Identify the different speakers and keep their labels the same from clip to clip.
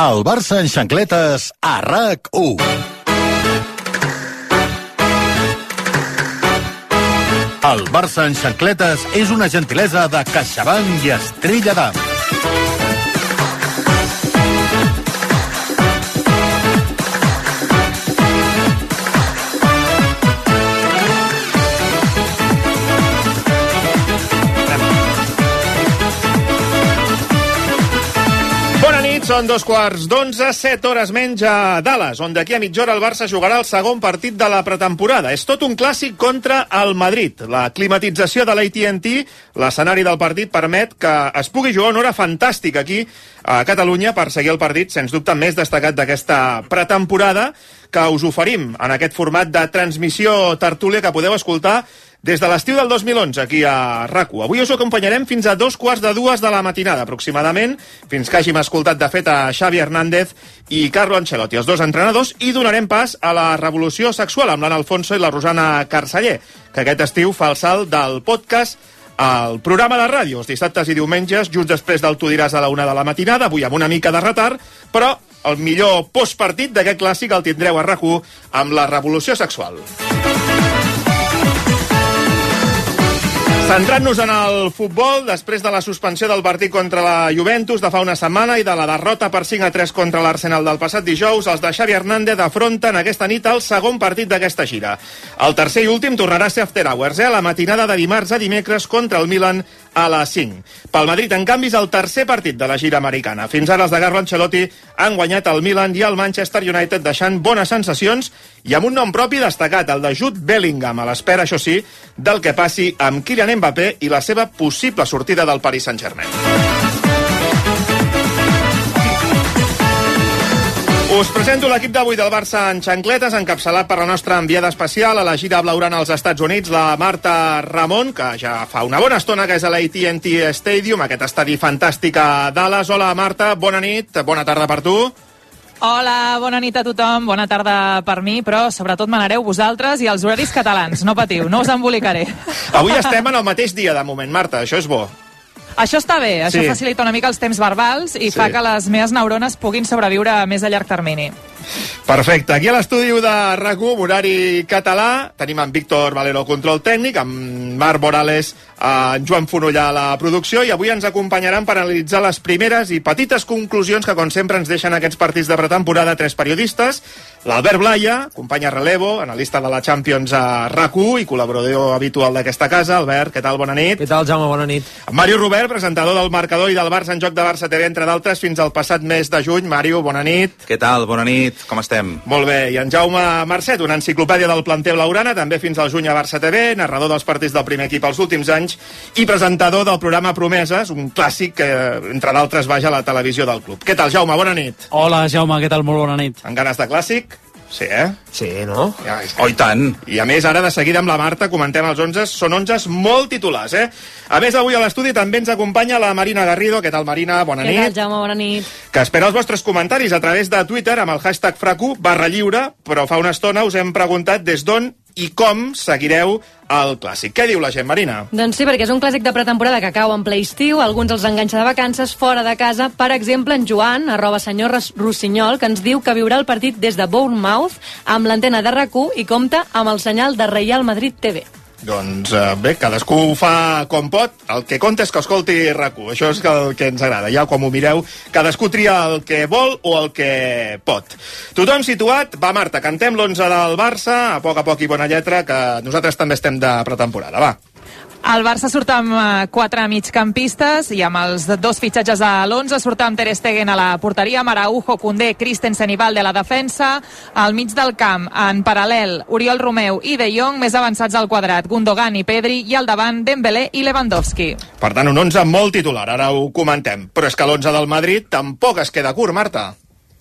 Speaker 1: El Barça en xancletes a RAC1. El Barça en xancletes és una gentilesa de CaixaBank i Estrella d'Am.
Speaker 2: Són 2:15, 7 hores menys a Dallas, on d'aquí a mitja hora el Barça jugarà el segon partit de la pretemporada. És tot un clàssic contra el Madrid. La climatització de l'AT&T, l'escenari del partit, permet que es pugui jugar una hora fantàstica aquí a Catalunya per seguir el partit, sens dubte, més destacat d'aquesta pretemporada que us oferim en aquest format de transmissió tertúlia que podeu escoltar des de l'estiu del 2011, aquí a RAC1. Avui us acompanyarem fins a 2:45 de la matinada, aproximadament, fins que hàgim escoltat, de fet, a Xavi Hernández i Carlo Ancelotti, els dos entrenadors, i donarem pas a la revolució sexual amb l'Anna Alfonso i la Rosana Carceller, que aquest estiu fa el salt del podcast al programa de ràdio, els dissabtes i diumenges, just després del Tu diràs a la 1 de la matinada, avui amb una mica de retard, però el millor postpartit d'aquest clàssic el tindreu a RAC1 amb la revolució sexual. Centrant-nos en el futbol, després de la suspensió del partit contra la Juventus de fa una setmana i de la derrota per 5-3 contra l'Arsenal del passat dijous, els de Xavi Hernández afronten aquesta nit el segon partit d'aquesta gira. El tercer i últim tornarà a ser after hours, la matinada de dimarts a dimecres contra el Milan a les 5. Pel Madrid, en canvi, és el tercer partit de la gira americana. Fins ara els de Carlo Ancelotti han guanyat el Milan i el Manchester United, deixant bones sensacions i amb un nom propi destacat, el de Jude Bellingham, a l'espera, això sí, del que passi amb Kylian Mbappé i la seva possible sortida del Paris Saint-Germain. Us presento l'equip d'avui del Barça en xancletes, encapçalat per la nostra enviada especial a la gira blaugrana als Estats Units, la Marta Ramon, que ja fa una bona estona que és a l'AT&T Stadium, aquest estadi fantàstic a Dallas. Hola, Marta, bona nit, bona tarda per tu.
Speaker 3: Hola, bona nit a tothom, bona tarda per mi, però sobretot manareu vosaltres i els horaris catalans, no patiu, no us embolicaré.
Speaker 2: Avui estem en el mateix dia, de moment, Marta, això és bo.
Speaker 3: Això està bé, això facilita una mica els temps verbals i fa que les meves neurones puguin sobreviure més a llarg termini.
Speaker 2: Perfecte, aquí a l'estudi de RAC1, horari català, tenim en Víctor Valero, control tècnic, amb Marc Morales, en Joan Fonollà a la producció, i avui ens acompanyaran per analitzar les primeres i petites conclusions que, com sempre, ens deixen aquests partits de pretemporada tres periodistes. L'Albert Blaya, company a relevo, analista de la Champions a RAC1 i col·laborador habitual d'aquesta casa. Albert, què tal? Bona nit.
Speaker 4: Què tal, Jaume? Bona nit.
Speaker 2: En Màrius Robert, presentador del Marcador i del Barça en Joc de Barça TV, entre d'altres, fins al passat mes de juny. Màrius, bona nit.
Speaker 5: Què tal? Bona nit. Com estem?
Speaker 2: Molt bé. I en Jaume Marcet, una enciclopèdia del planter blaugrana, també fins al juny a Barça TV, narrador dels partits del primer equip els últims anys i presentador del programa Promeses, un clàssic que, entre d'altres, vaja a la televisió del club. Què tal, Jaume? Bona nit.
Speaker 4: Hola, Jaume, què tal? Molt bona nit.
Speaker 2: Amb ganes de clàssic? Sí,
Speaker 4: Sí, no?
Speaker 2: Ja,
Speaker 5: Oh, i tant.
Speaker 2: I a més, ara de seguida amb la Marta comentem els 11, són 11 molt titulars, A més, avui a l'estudi també ens acompanya la Marina Garrido. Què tal, Marina? Bona nit.
Speaker 6: Què tal, Jaume? Bona nit.
Speaker 2: Que espera els vostres comentaris a través de Twitter amb el hashtag #FRAC1/lliure, però fa una estona us hem preguntat des d'on i com seguireu el clàssic. Què diu la gent, Marina?
Speaker 6: Doncs sí, perquè és un clàssic de pretemporada que cau en ple estiu, alguns els enganxa de vacances fora de casa. Per exemple, en Joan, @senyor Rossinyol, que ens diu que viurà el partit des de Bournemouth amb l'antena de RAC1 i compta amb el senyal de Real Madrid TV.
Speaker 2: Doncs bé, cadascú ho fa com pot. El que compta és que escolti RAC1. Això és el que ens agrada. Ja quan ho mireu, cadascú tria el que vol o el que pot. Tothom situat? Va, Marta, cantem l'11 del Barça, a poc i bona lletra, que nosaltres també estem de pretemporada. Va.
Speaker 3: El Barça surt amb 4 migcampistes i amb els 2 fitxatges a l'11 surt amb Ter Stegen a la porteria, amb Araujo, Koundé, Christensen i Valde a la defensa. Al mig del camp, en paral·lel, Oriol Romeu i De Jong, més avançats al quadrat, Gundogan i Pedri, i al davant, Dembélé i Lewandowski.
Speaker 2: Per tant, un 11 molt titular, ara ho comentem. Però és que l'11 del Madrid tampoc es queda curt, Marta.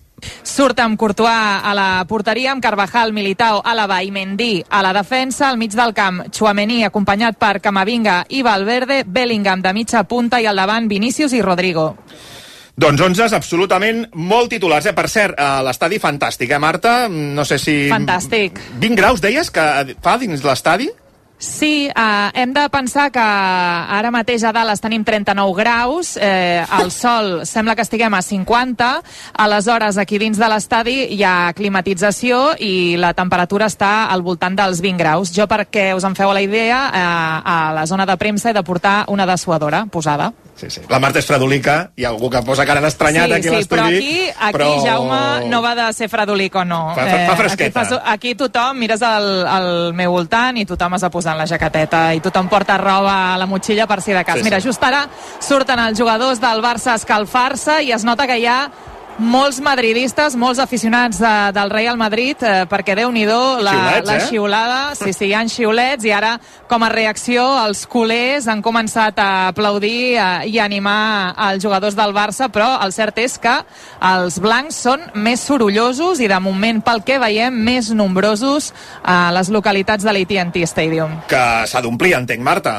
Speaker 3: Surt amb Courtois a la porteria, amb Carvajal, Militao, Alaba i Mendy a la defensa. Al mig del camp, Tchouaméni acompanyat per Camavinga i Valverde, Bellingham de mitja punta i al davant Vinícius i Rodrigo.
Speaker 2: Doncs 11 absolutament molt titulars. Per cert, l'estadi fantàstic, Marta? No sé si...
Speaker 3: Fantàstic.
Speaker 2: 20 graus, deies, que fa dins l'estadi?
Speaker 3: Sí, hem de pensar que ara mateix a Dallas tenim 39 graus, el sol sembla que estiguem a 50, aleshores aquí dins de l'estadi hi ha climatització i la temperatura està al voltant dels 20 graus. Jo, perquè us en feu la idea, a la zona de premsa he de portar una dessuadora posada.
Speaker 2: Sí. La Marta és fredolica, hi ha algú que posa cara d'estranyat aquí a l'estudi.
Speaker 3: Però aquí, Jaume, no va de ser fredolic o no.
Speaker 2: Fa fresqueta.
Speaker 3: Aquí tothom, mires al meu voltant i tothom es va posant la jaqueteta i tothom porta roba a la motxilla per si de cas. Mira, just ara surten els jugadors del Barça a escalfar-se i es nota que hi ha molts madridistes, molts aficionats del Real Madrid, perquè Déu-n'hi-do la xiulada. Sí, hi ha xiulets i ara, com a reacció, els culers han començat a aplaudir i a animar els jugadors del Barça, però el cert és que els blancs són més sorollosos i, de moment, pel que veiem, més nombrosos a les localitats de l'AT&T Stadium.
Speaker 2: Que s'ha d'omplir, entenc, Marta.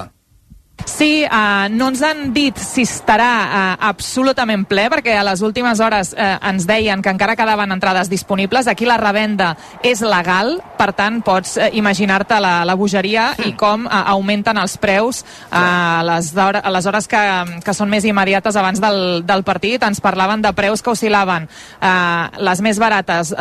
Speaker 3: Sí, no ens han dit si estarà absolutament ple, perquè a les últimes hores ens deien que encara quedaven entrades disponibles. Aquí la revenda és legal, per tant pots imaginar-te la bogeria i com augmenten els preus a les hores que són més immediates abans del partit. Ens parlaven de preus que oscil·laven les més barates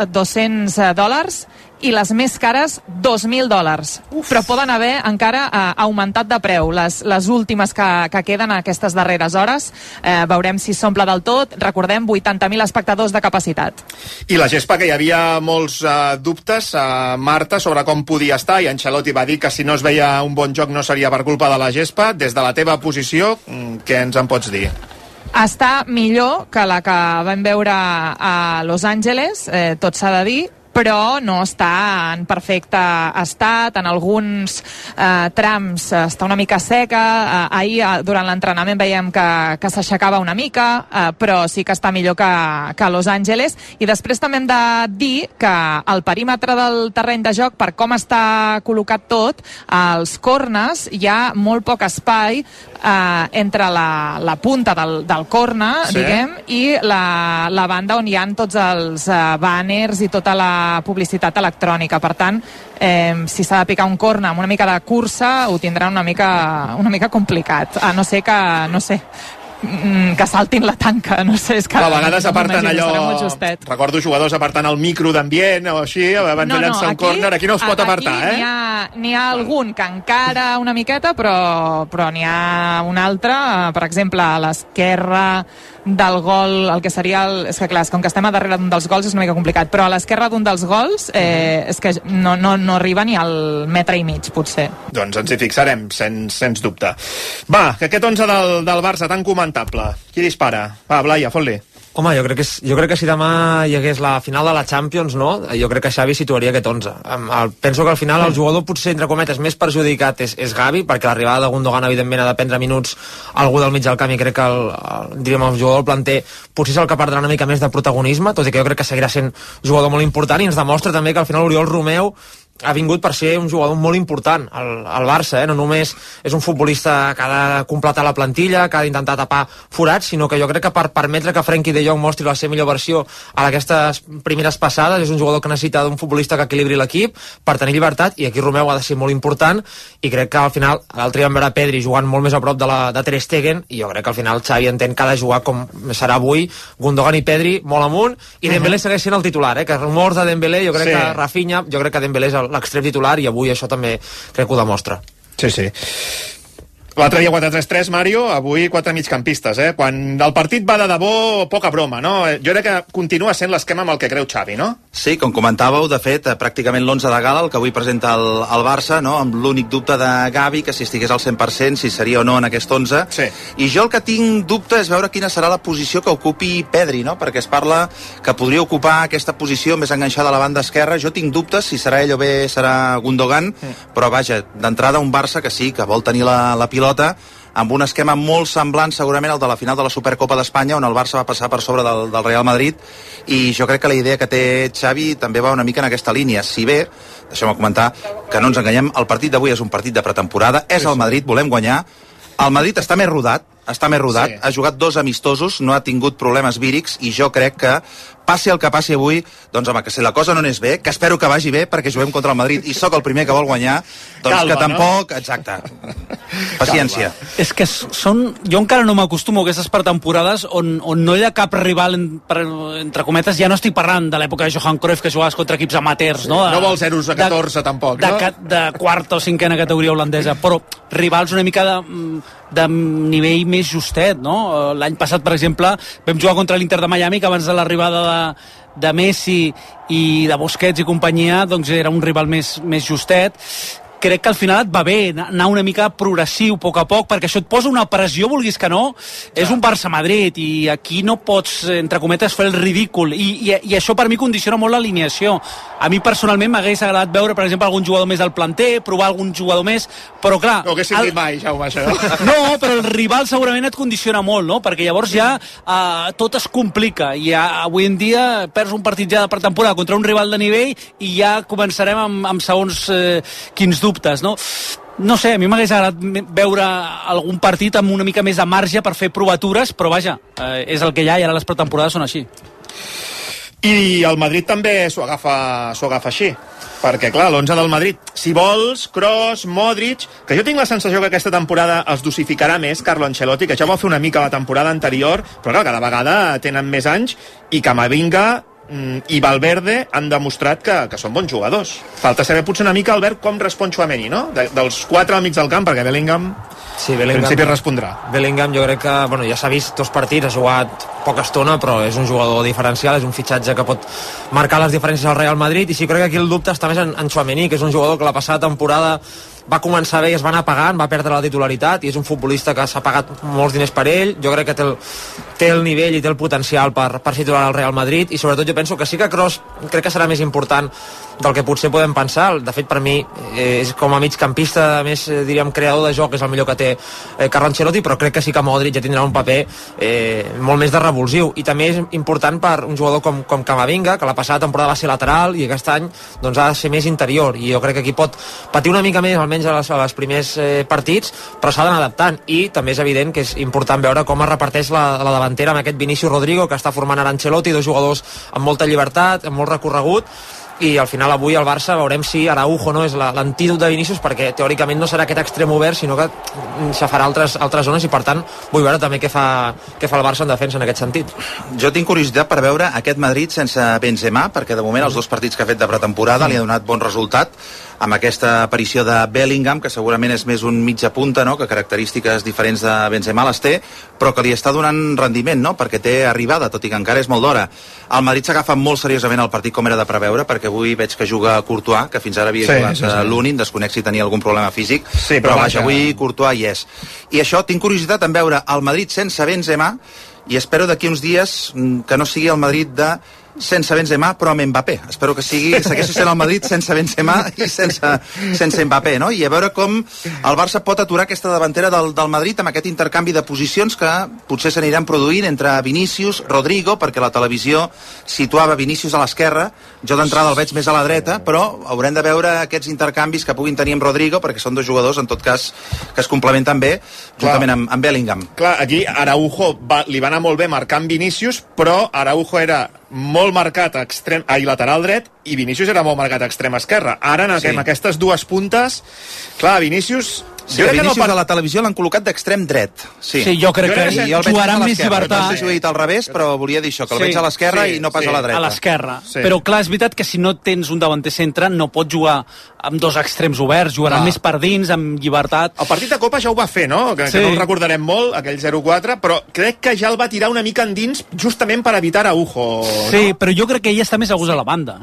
Speaker 3: $200 i les més cares $2.000. Però poden haver encara augmentat de preu. Les últimes que queden aquestes darreres hores, veurem si s'omple del tot. Recordem, 80.000 espectadors de capacitat.
Speaker 2: I la gespa, que hi havia molts dubtes, Marta, sobre com podia estar, i Ancelotti va dir que si no es veia un bon joc no seria per culpa de la gespa. Des de la teva posició, què ens en pots dir?
Speaker 3: Està millor que la que vam veure a Los Angeles, tot s'ha de dir, però no està en perfecte estat. En alguns trams està una mica seca. Ahir, durant l'entrenament, veiem que s'aixecava una mica, però sí que està millor que Los Angeles. I després també hem de dir que el perímetre del terreny de joc, per com està col·locat tot, als corners hi ha molt poc espai entre la punta del corner, diguem, i la banda on hi ha tots els banners i tota la publicitat electrònica. Per tant, si s'ha de picar un corner amb una mica de cursa, ho tindran una mica complicat, a no ser que saltin la tanca, no sé, és que
Speaker 2: a vegades aparten allò, recordo jugadors apartant el micro d'ambient o així, abans de llançar un córner. Aquí no es pot apartar,
Speaker 3: N'hi ha algun que encara una miqueta, però n'hi ha un altre, per exemple, a l'esquerra del gol, el que seria és que clar, com que estem a darrere d'un dels gols és una mica complicat, però a l'esquerra d'un dels gols és que no arriba ni al metre i mig, potser.
Speaker 2: Doncs ens hi fixarem, sens dubte. Va, que aquest 11 del Barça tan comentable, qui dispara? Va, Blai, fot-li.
Speaker 4: Home, jo crec que si demà hi hagués la final de la Champions, no? Jo crec que Xavi situaria aquest 11. Penso que al final el jugador potser, entre cometes, més perjudicat és Gavi, perquè l'arribada de Gundogan, evidentment, ha de prendre minuts algú del mig del camp, i crec que el jugador del planter potser és el que perdrà una mica més de protagonisme, tot i que jo crec que seguirà sent jugador molt important, i ens demostra també que al final Oriol Romeu ha vingut per ser un jugador molt important al Barça, no només és un futbolista que ha de completar la plantilla, que ha d'intentar tapar forats, sinó que jo crec que per permetre que Frenkie de Jong mostri la seva millor versió a aquestes primeres passades, és un jugador que necessita d'un futbolista que equilibri l'equip per tenir llibertat, i aquí Romeu ha de ser molt important, i crec que al final l'altre vam veure Pedri jugant molt més a prop de Ter Stegen, i jo crec que al final Xavi entén que ha de jugar com serà avui, Gundogan i Pedri molt amunt, i Dembélé segueix sent el titular, que rumors de Dembélé, jo crec que Rafinha, jo crec que Dembélé és l'extrem titular, i avui això també crec que ho demostra.
Speaker 2: Sí. L'altre dia 4-3-3, Mario, avui 4 migcampistes, Quan el partit va de debò, poca broma, no? Jo crec que continua sent l'esquema amb el que creu Xavi, no?
Speaker 5: Sí, com comentàveu, de fet, pràcticament l'11 de gala, el que avui presenta el Barça, no? Amb l'únic dubte de Gavi, que si estigués al 100%, si seria o no en aquest 11.
Speaker 2: Sí.
Speaker 5: I jo el que tinc dubte és veure quina serà la posició que ocupi Pedri, no? Perquè es parla que podria ocupar aquesta posició més enganxada a la banda esquerra. Jo tinc dubtes si serà ell o bé serà Gundogan, però vaja, d'entrada un Barça que sí, que vol tenir la pilota, amb un esquema molt semblant segurament al de la final de la Supercopa d'Espanya, on el Barça va passar per sobre del Real Madrid, i jo crec que la idea que té Xavi també va una mica en aquesta línia. Si bé, deixeu-me comentar, que no ens enganyem, el partit d'avui és un partit de pretemporada, és el Madrid, volem guanyar. El Madrid està més rodat, ha jugat 2 amistosos, no ha tingut problemes vírics, i jo crec que passi el que passi avui, doncs home, que si la cosa no anés bé, que espero que vagi bé perquè juguem contra el Madrid i sóc el primer que vol guanyar, doncs calma, que tampoc, no? Exacte, paciència. Calma.
Speaker 7: És que jo encara no m'acostumo a aquestes pretemporades on no hi ha cap rival, entre cometes, ja no estic parlant de l'època de Johan Cruyff, que jugaves contra equips amateurs, no?
Speaker 2: No vol 0 a 14 tampoc, no?
Speaker 7: De quarta o cinquena categoria holandesa, però rivals una mica de nivell més justet, no? L'any passat, per exemple, vam jugar contra l'Inter de Miami, que abans de l'arribada de Messi i de Busquets i companyia, doncs era un rival més justet. Crec que al final et va bé anar una mica progressiu, a poc a poc, perquè això et posa una pressió, vulguis que no. És un Barça-Madrid i aquí no pots, entre cometes, fer el ridícul i això per mi condiciona molt l'alineació. A mi personalment m'hagués agradat veure, per exemple, algun jugador més al planter, provar algun jugador més, però clar...
Speaker 2: No ho haguéssim dit mai, Jaume, això.
Speaker 7: No, però el rival segurament et condiciona molt, no? Perquè llavors ja tot es complica i avui en dia perds un partit ja de pretemporada contra un rival de nivell i ja començarem amb segons quins dubtes, no? No sé, a mi m'hagués agradat veure algun partit amb una mica més de marge per fer provatures, però vaja, és el que hi ha i ara les pretemporades són així.
Speaker 2: I el Madrid també s'ho agafa així, perquè clar, l'11 del Madrid, si vols, Kroos, Modric, que jo tinc la sensació que aquesta temporada els dosificarà més Carlo Ancelotti, que ja va fer una mica la temporada anterior, però clar, cada vegada tenen més anys i Camavinga i Valverde han demostrat que són bons jugadors. Falta saber potser una mica, Albert, com respon Tchouaméni, no? Dels 4 al mig del camp, perquè Bellingham en principi respondrà.
Speaker 4: Bellingham jo crec que ja s'ha vist 2 partits, ha jugat poca estona, però és un jugador diferencial, és un fitxatge que pot marcar les diferències al Real Madrid, i sí, crec que aquí el dubte està més en Tchouaméni, que és un jugador que la passada temporada va començar bé i es va anar pagant, va perdre la titularitat i és un futbolista que s'ha pagat molts diners per ell. Jo crec que té el nivell i té el potencial per ser titular al Real Madrid, i sobretot jo penso que sí que Kroos crec que serà més important del que potser podem pensar. De fet, per mi és com a migcampista, més diríem creador de joc, és el millor que té Carlo Ancelotti, però crec que sí que Modric ja tindrà un paper molt més de revulsiu, i també és important per un jugador com Camavinga, que la passada temporada va ser lateral i aquest any doncs ha de ser més interior, i jo crec que aquí pot patir una mica més, almenys als primers partits, però s'ha d'anar adaptant. I també és evident que és important veure com es reparteix la davantera amb aquest Vinicius Rodrigo que està formant ara Ancelotti, 2 jugadors amb molta llibertat, amb molt recorregut, i al final avui al Barça veurem si Araujo no és l'antídot de Vinícius, perquè teòricament no serà aquest extrem obert, sinó que s'afarà altres zones, i per tant vull veure també què fa el Barça en defensa en aquest sentit.
Speaker 5: Jo tinc curiositat per veure aquest Madrid sense Benzema, perquè de moment els 2 partits que ha fet de pretemporada li ha donat bon resultat, amb aquesta aparició de Bellingham, que segurament és més un mitja punta, no? Que característiques diferents de Benzema les té, però que li està donant rendiment, no? Perquè té arribada, tot i que encara és molt d'hora. El Madrid s'agafa molt seriosament el partit, com era de preveure, perquè avui veig que juga Courtois, que fins ara havia jugat l'Unin, desconec si tenia algun problema físic, però vaja, avui Courtois hi és. I això, tinc curiositat en veure el Madrid sense Benzema, i espero d'aquí uns dies que no sigui el Madrid sense Benzema però amb Mbappé. Espero que segueixi sent el Madrid sense Benzema i sense Mbappé, no? I a veure com el Barça pot aturar aquesta davantera del Madrid amb aquest intercanvi de posicions que potser s'aniran produint entre Vinícius, Rodrigo, perquè la televisió situava Vinícius a l'esquerra, jo d'entrada el veig més a la dreta, però haurem de veure aquests intercanvis que puguin tenir amb Rodrigo, perquè són 2 jugadors en tot cas que es complementen bé juntament amb Bellingham.
Speaker 2: Clar, aquí Araujo li va anar molt bé marcant Vinícius, però Araujo era molt marcat lateral dret i Vinícius era molt marcat a extrem esquerra. Ara en aquestes 2 puntes, clar, Vinícius...
Speaker 5: Sí, Vinícius a la televisió l'han col·locat d'extrem dret.
Speaker 7: Sí, jo crec que jugarà amb més llibertat.
Speaker 5: No sé si ho he dit al revés, però volia dir això, que el veig a l'esquerra i no pas a la dreta.
Speaker 7: A l'esquerra. Però clar, és veritat que si no tens un davanter centre no pots jugar amb 2 extrems oberts, jugarà més per dins, amb llibertat.
Speaker 2: El partit de Copa ja ho va fer, no? Que no el recordarem molt, aquell 0-4, però crec que ja el va tirar una mica endins justament per evitar Araujo.
Speaker 7: Sí, però jo crec que ell està més a gust a la banda.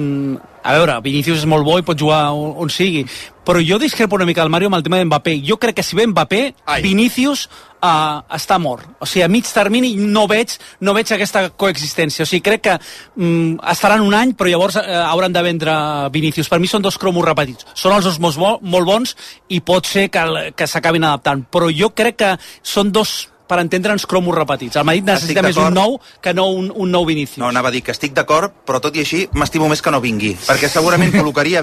Speaker 7: A veure, Vinícius és molt bo i pot jugar on sigui, però jo discrepo una mica del Mario amb el tema d'Mbappé. Jo crec que si ve Mbappé, Vinícius està mort. O sigui, a mig termini no veig aquesta coexistència. O sigui, crec que estaran un any, però llavors hauran de vendre Vinícius. Per mi són 2 cromos repetits. Són els 2 molt bons i pot ser que s'acabin adaptant. Però jo crec que són 2 per entendre'ns cromos repetits. El Madrid necessita més un nou que no un nou Vinícius.
Speaker 5: No, anava a dir que estic d'acord, però tot i així m'estimo més que no vingui, perquè segurament col·locaria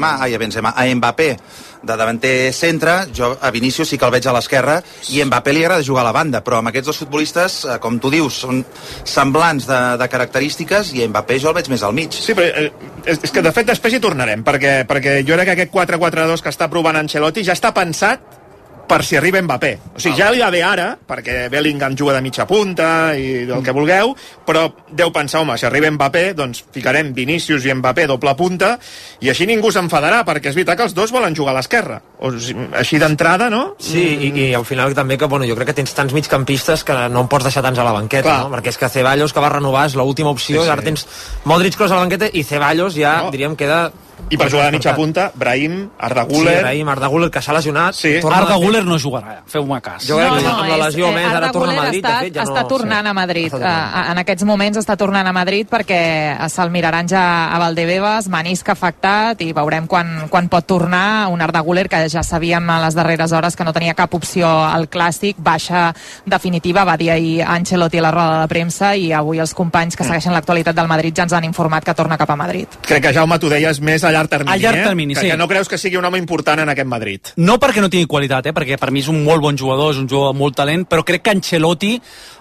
Speaker 5: a Mbappé de davanter centre, jo a Vinícius sí que el veig a l'esquerra, i a Mbappé li agrada jugar a la banda, però amb aquests dos futbolistes, com tu dius, són semblants de característiques, i a Mbappé jo el veig més al mig.
Speaker 2: Sí, però és que de fet després hi tornarem, perquè jo crec que aquest 4-4-2 que està provant Ancelotti ja està pensat per si arriba Mbappé. O sigui, ja li va bé ara, perquè Bellingham juga de mitja punta i el que vulgueu, però deu pensar, home, si arriba Mbappé, doncs ficarem Vinícius i Mbappé doble punta, i així ningú s'enfadarà, perquè és veritat que els dos volen jugar a l'esquerra. O sigui, així d'entrada, no?
Speaker 4: Sí, i al final també que, jo crec que tens tants migcampistes que no en pots deixar tants a la banqueta, no? Perquè és que Ceballos, que va renovar, és l'última opció, i ara tens Modric, Kroos a la banqueta, i Ceballos ja, diríem, queda...
Speaker 2: I per jugar de mitja punta, Brahim, Arda Güler...
Speaker 4: Sí, Brahim, Arda Güler, que s'ha lesionat.
Speaker 7: Sí. Arda Güler no jugarà, feu-me cas.
Speaker 4: Jo crec que amb la lesió més, ara torna a Madrid.
Speaker 3: Està tornant a Madrid. En aquests moments està tornant a Madrid perquè se'l miraran ja a Valdebebas, menisc afectat, i veurem quan pot tornar un Arda Güler que ja sabíem a les darreres hores que no tenia cap opció al Clàssic, baixa definitiva, va dir ahir Ancelotti a la roda de premsa, i avui els companys que segueixen l'actualitat del Madrid ja ens han informat que torna cap a Madrid.
Speaker 2: Crec que, Jaume, tu deies més a llarg termini,
Speaker 7: sí.
Speaker 2: Que no creus que sigui un home important en aquest Madrid.
Speaker 7: No perquè no tingui qualitat, perquè per mi és un molt bon jugador, és un jugador amb molt talent, però crec que Ancelotti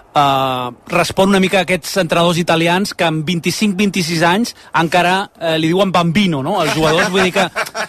Speaker 7: respon una mica a aquests entrenadors italians que amb 25-26 anys encara li diuen bambino, no? Els jugadors, vull dir que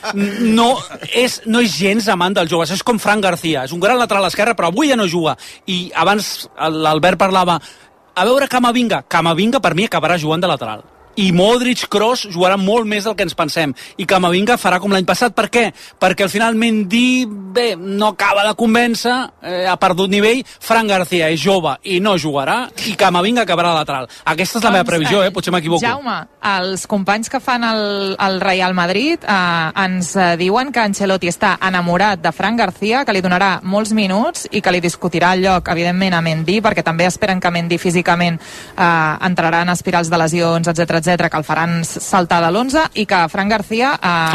Speaker 7: no és gens amant dels jugadors. És com Fran García, és un gran lateral esquerre, però avui ja no juga. I abans l'Albert parlava, a veure Camavinga per mi acabarà jugant de lateral. I Modric, Kroos jugaran molt més del que ens pensem, i Camavinga farà com l'any passat. Per què? Perquè al final Mendy no acaba de convèncer, ha perdut nivell. Fran García és jove i no jugarà, i Camavinga acabarà a lateral. Aquesta és la meva previsió, potser m'equivoco.
Speaker 3: Jaume, els companys que fan el Real Madrid ens diuen que Ancelotti està enamorat de Fran García, que li donarà molts minuts i que li discutirà el lloc, evidentment, a Mendy, perquè també esperen que Mendy físicament entrarà en espirals de lesions, etc, que el faran saltar de l'11, i que Fran García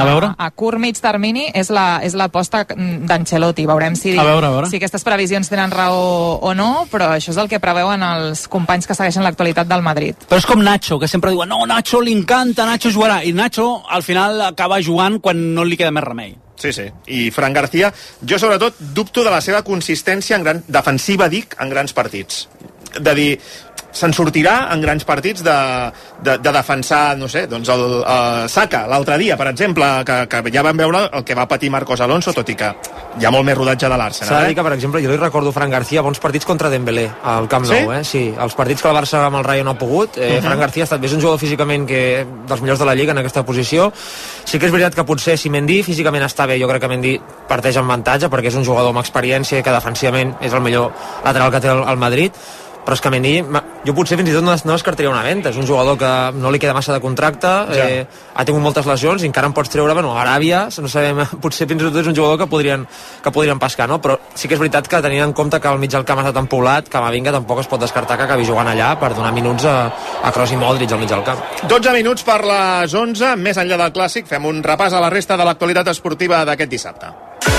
Speaker 3: a curt mig termini és l'aposta d'Ancelotti. Veurem si aquestes previsions tenen raó o no, però això és el que preveuen els companys que segueixen l'actualitat del Madrid.
Speaker 7: Però és com Nacho, que sempre diuen, no, Nacho li encanta, Nacho jugarà, i Nacho al final acaba jugant quan no li queda més remei.
Speaker 2: Sí. I Fran García, jo sobretot dubto de la seva consistència defensiva, en grans partits. De dir, se'n sortirà en grans partits de defensar, no sé, doncs el Saka l'altre dia, per exemple, que ja vam veure el que va patir Marcos Alonso, tot i que hi ha molt més rodatge de l'Arsenal.
Speaker 4: S'ha de dir que, per exemple, jo li recordo Fran García bons partits contra Dembélé al Camp Nou, Sí, els partits que el Barça amb el Rayo no ha pogut, Fran García ha estat més un jugador físicament dels millors de la Lliga en aquesta posició. Sí que és veritat que potser si Mendy físicament està bé, jo crec que Mendy parteix en avantatge, perquè és un jugador amb experiència i que defensivament és el millor lateral que té el Madrid. Però és que Mendy, jo potser fins i tot no descartaria una venda. És un jugador que no li queda massa de contracte, ha tingut moltes lesions i encara en pots treure, Aràbia, no sabem, potser fins i tot és un jugador que podrien pescar, no? Però sí que és veritat que tenint en compte que el mig del camp està tan poblat, Camavinga tampoc es pot descartar que acabi jugant allà per donar minuts a Kroos i Modric al mig del camp.
Speaker 2: 12 minuts per les 11, més enllà del Clàssic, fem un repàs a la resta de l'actualitat esportiva d'aquest dissabte.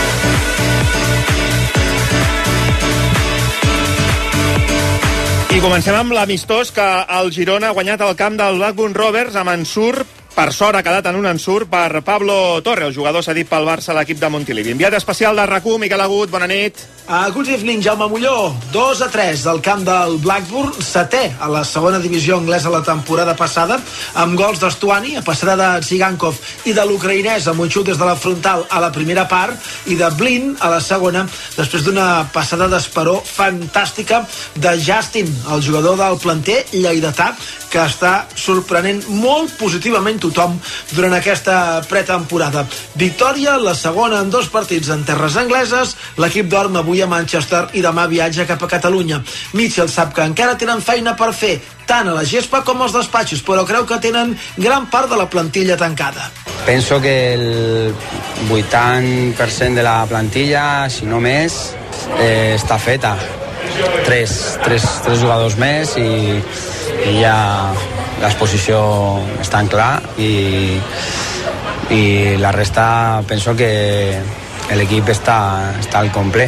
Speaker 2: I comencem amb l'amistós que el Girona ha guanyat al camp del Blackburn Rovers amb ensurt, per sort ha quedat en un ensurt per Pablo Torre, el jugador cedit pel Barça a l'equip de Montilivi. Enviat especial de RAC1, Miquel Agut, bona nit.
Speaker 8: Good evening, Jaume Molló. 2-3 del camp del Blackburn, setè a la segona divisió anglesa la temporada passada, amb gols d'Estuani, a passada de Tsigankov i de l'ucraïnès amb un xut des de la frontal a la primera part, i de Blin a la segona, després d'una passada d'esperó fantàstica de Justin, el jugador del planter lleidatà, que està sorprenent molt positivament tothom durant aquesta pretemporada. Victòria, la segona en 2 partits en terres angleses, l'equip dorm avui a Manchester i demà viatja cap a Catalunya. Mitchell sap que encara tenen feina per fer, tant a la gespa com als despatxos, però creu que tenen gran part de la plantilla tancada.
Speaker 9: Penso que el 80% de la plantilla, si no més, està feta. Tres jugadors més i ja l'exposició està en clar i la resta penso que l'equip està al complet.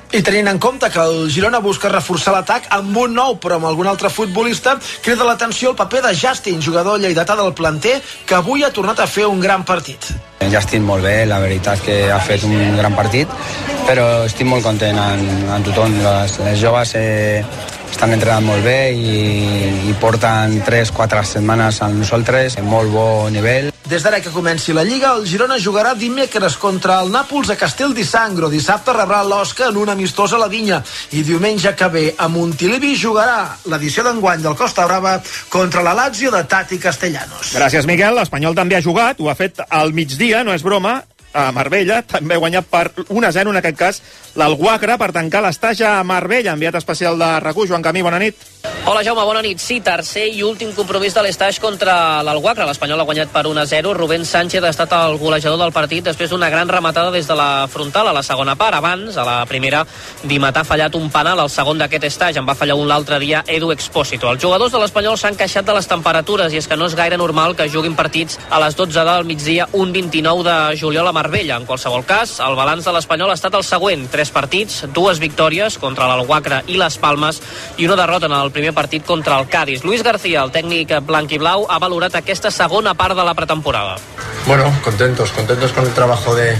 Speaker 8: I tenint en compte que el Girona busca reforçar l'atac amb un nou, però amb algun altre futbolista, crida l'atenció el paper de Justin, jugador lleidatà del planter, que avui ha tornat a fer un gran partit.
Speaker 9: Justin molt bé, la veritat és que ha fet un gran partit, però estic molt content amb tothom. Les joves estan entrenant molt bé i porten 3-4 setmanes amb nosaltres, en molt bon nivell.
Speaker 8: Des d'ara que comenci la Lliga, el Girona jugarà dimecres contra el Nàpols a Castel di Sangro. Dissabte rebrà l'Osca en un amistós a la Vinya. I diumenge que ve a Montilivi jugarà l'edició d'enguany del Costa Brava contra la Lazio de Tati Castellanos.
Speaker 2: Gràcies, Miquel. L'Espanyol també ha jugat, ho ha fet al migdia, no és broma, a Marbella, també ha guanyat per 1-0, en aquest cas, l'Alguacra, per tancar l'estatge a Marbella. Enviat especial de RAC1, Joan Camí, bona nit.
Speaker 10: Hola, Jaume, bona nit. Sí, tercer i últim compromís de l'Estaix contra l'Alguacra. L'Espanyol ha guanyat per 1-0. Rubén Sánchez ha estat el golejador del partit després d'una gran rematada des de la frontal a la segona part. Abans, a la primera, Dimatà ha fallat un penal al segon d'aquest Estaix. En va fallar un l'altre dia Edu Expósito. Els jugadors de l'Espanyol s'han queixat de les temperatures i és que no és gaire normal que juguin partits a les 12 del migdia un 29 de juliol a Marbella. En qualsevol cas, el balanç de l'Espanyol ha estat el següent: 3 partits, 2 victòries contra l'Alguacra i les Palmes i una derrota en el primer partit contra el Cádiz. Luis García, el tècnic blanquiblau, ha valorat aquesta segona part de la pretemporada.
Speaker 11: Bueno, contentos con el trabajo de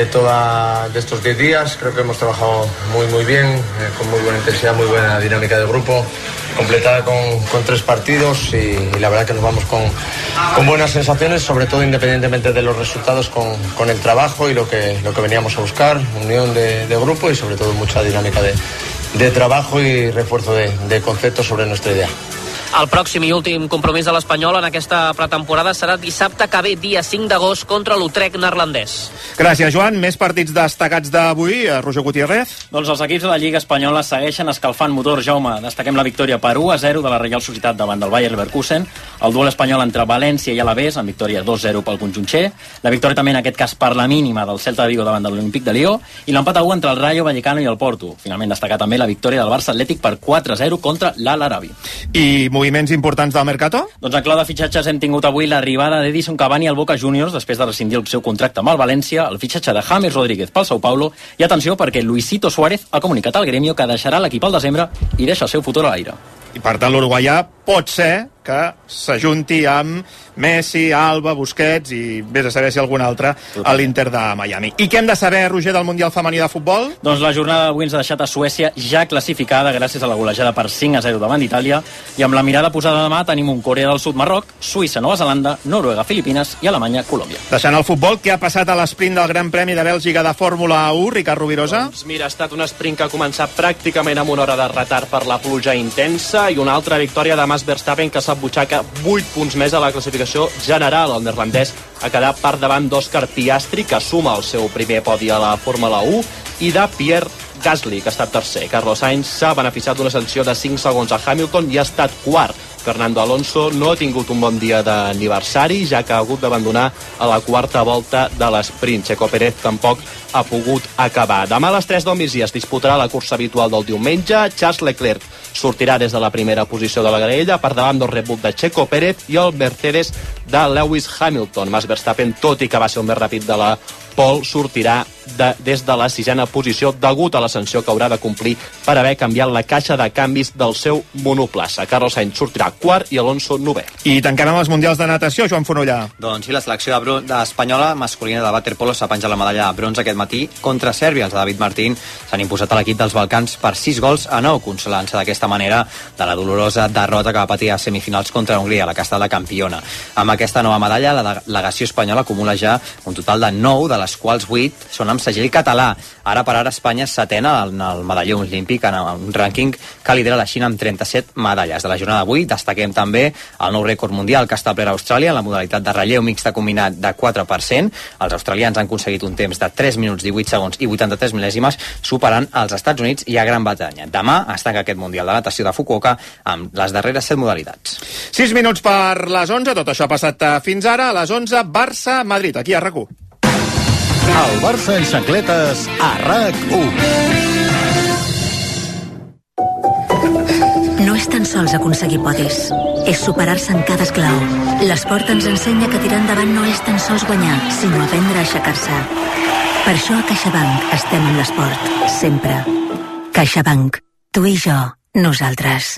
Speaker 11: estos 10 días. Creo que hemos trabajado muy bien, con muy buena intensidad, muy buena dinámica de grupo, completada con 3 partidos y la verdad que nos vamos con buenas sensaciones, sobre todo independientemente de los resultados, con el trabajo y lo que veníamos a buscar, unión de grupo y sobre todo mucha dinámica de trabajo y refuerzo de conceptos sobre nuestra idea.
Speaker 10: El pròxim i últim compromís de l'Espanyol en aquesta pretemporada serà dissabte que ve, dia 5 d'agost, contra l'Utrecht neerlandès.
Speaker 2: Gràcies, Joan. Més partits destacats d'avui. Roger Gutiérrez.
Speaker 12: Doncs els equips de la Lliga Espanyola segueixen escalfant motor, Jaume. Destaquem la victòria per 1-0 de la Reial Societat davant del Bayer Leverkusen, el duel espanyol entre València i Alavés, amb victòria 2-0 pel conjunt txè, la victòria també en aquest cas per la mínima del Celta de Vigo davant de l'Olímpic de Lió, i l'empat a 1 entre el Rayo Vallecano i el Porto. Finalment destacar també la victòria del Barça Atlètic per 4-0 contra l'Al-Arabi.
Speaker 2: I moviments importants del mercato?
Speaker 12: Doncs en clau de fitxatges hem tingut avui l'arribada d'Edison Cavani al Boca Juniors després de rescindir el seu contracte amb el València, el fitxatge de James Rodríguez pel Sao Paulo i atenció perquè Luisito Suárez ha comunicat al Gremio que deixarà l'equip al desembre i deixa el seu futur a l'aire.
Speaker 2: I per tant l'uruguaià pot ser que s'ajunti amb Messi, Alba, Busquets i vés a saber si algun altre a l'Inter de Miami. I què hem de saber, Roger, del Mundial Femení de Futbol?
Speaker 12: Doncs la jornada d'avui ens ha deixat a Suècia ja classificada gràcies a la golejada per 5-0 davant d'Itàlia i amb la mirada posada demà tenim un Corea del Sud, Marroc, Suïssa, Nova Zelanda, Noruega, Filipines i Alemanya, Colòmbia.
Speaker 2: Deixant el futbol, què ha passat a l'esprint del Gran Premi de Bèlgica de Fórmula 1, Ricard Rovirosa?
Speaker 13: Doncs mira, ha estat un esprint que ha començat pràcticament amb una hora de retard per la pluja intensa i una altra victòria de Max Verstappen que s'embutxaca 8 punts més a la classificació general. El neerlandès ha quedat per davant d'Òscar Piastri, que suma el seu primer podi a la Fórmula 1, i de Pierre Gasly, que ha estat tercer. Carlos Sainz s'ha beneficiat d'una sanció de 5 segons a Hamilton i ha estat quart. Fernando Alonso no ha tingut un bon dia d'aniversari, ja que ha hagut d'abandonar a la quarta volta de l'esprint. Checo Pérez tampoc ha pogut acabar. Demà a les 3 del migdia es disputarà la cursa habitual del diumenge. Charles Leclerc sortirà des de la primera posició de la graella per davant del Red Bull de Checo Pérez i el Mercedes de Lewis Hamilton. Max Verstappen, tot i que va ser el més ràpid de la pole, sortirà des de la 6a posició degut a la sanció que haurà de complir per haver canviat la caixa de canvis del seu monoplaça. Carlos Sainz sortirà quart i Alonso 9è.
Speaker 2: I tanquem amb els Mundials de natació, Joan Fonollà.
Speaker 14: Doncs sí, la selecció espanyola masculina de waterpolo s'ha penjat la medalla de bronze aquest matí contra Sèrbia. Els de David Martín s'han imposat a l'equip dels Balcans per 6-9, consolant-se d'aquesta manera de la dolorosa derrota que va patir a semifinals contra Hongria, la que ha estat la campiona. Amb aquesta nova medalla, la delegació espanyola acumula ja un total de 9, de les quals 8 són amb segell català. Ara per ara Espanya és setena en el medalló olímpic, en un rànquing que lidera la Xina amb 37 medalles. De la jornada d'avui destaquem també el nou rècord mundial que ha establert Austràlia en la modalitat de relleu mixta combinat de 4%. Els australians han aconseguit un temps de 3 minuts 18 segons i 83 mil·lèsimes, superant els Estats Units i a Gran Bretanya. Demà es tanca aquest Mundial de Natació de Fukuoka amb les darreres 7 modalitats.
Speaker 2: 6 minuts per les 11, tot això ha passat fins ara. A les 11, Barça-Madrid, aquí a RAC1.
Speaker 1: El Barça en xancletes a RAC1.
Speaker 15: No és tan sols aconseguir podis, és superar-se en cada esclau. L'esport ens ensenya que tirar endavant no és tan sols guanyar, sinó aprendre a aixecar-se. Per això a CaixaBank estem en l'esport, sempre. CaixaBank. Tu i jo, nosaltres.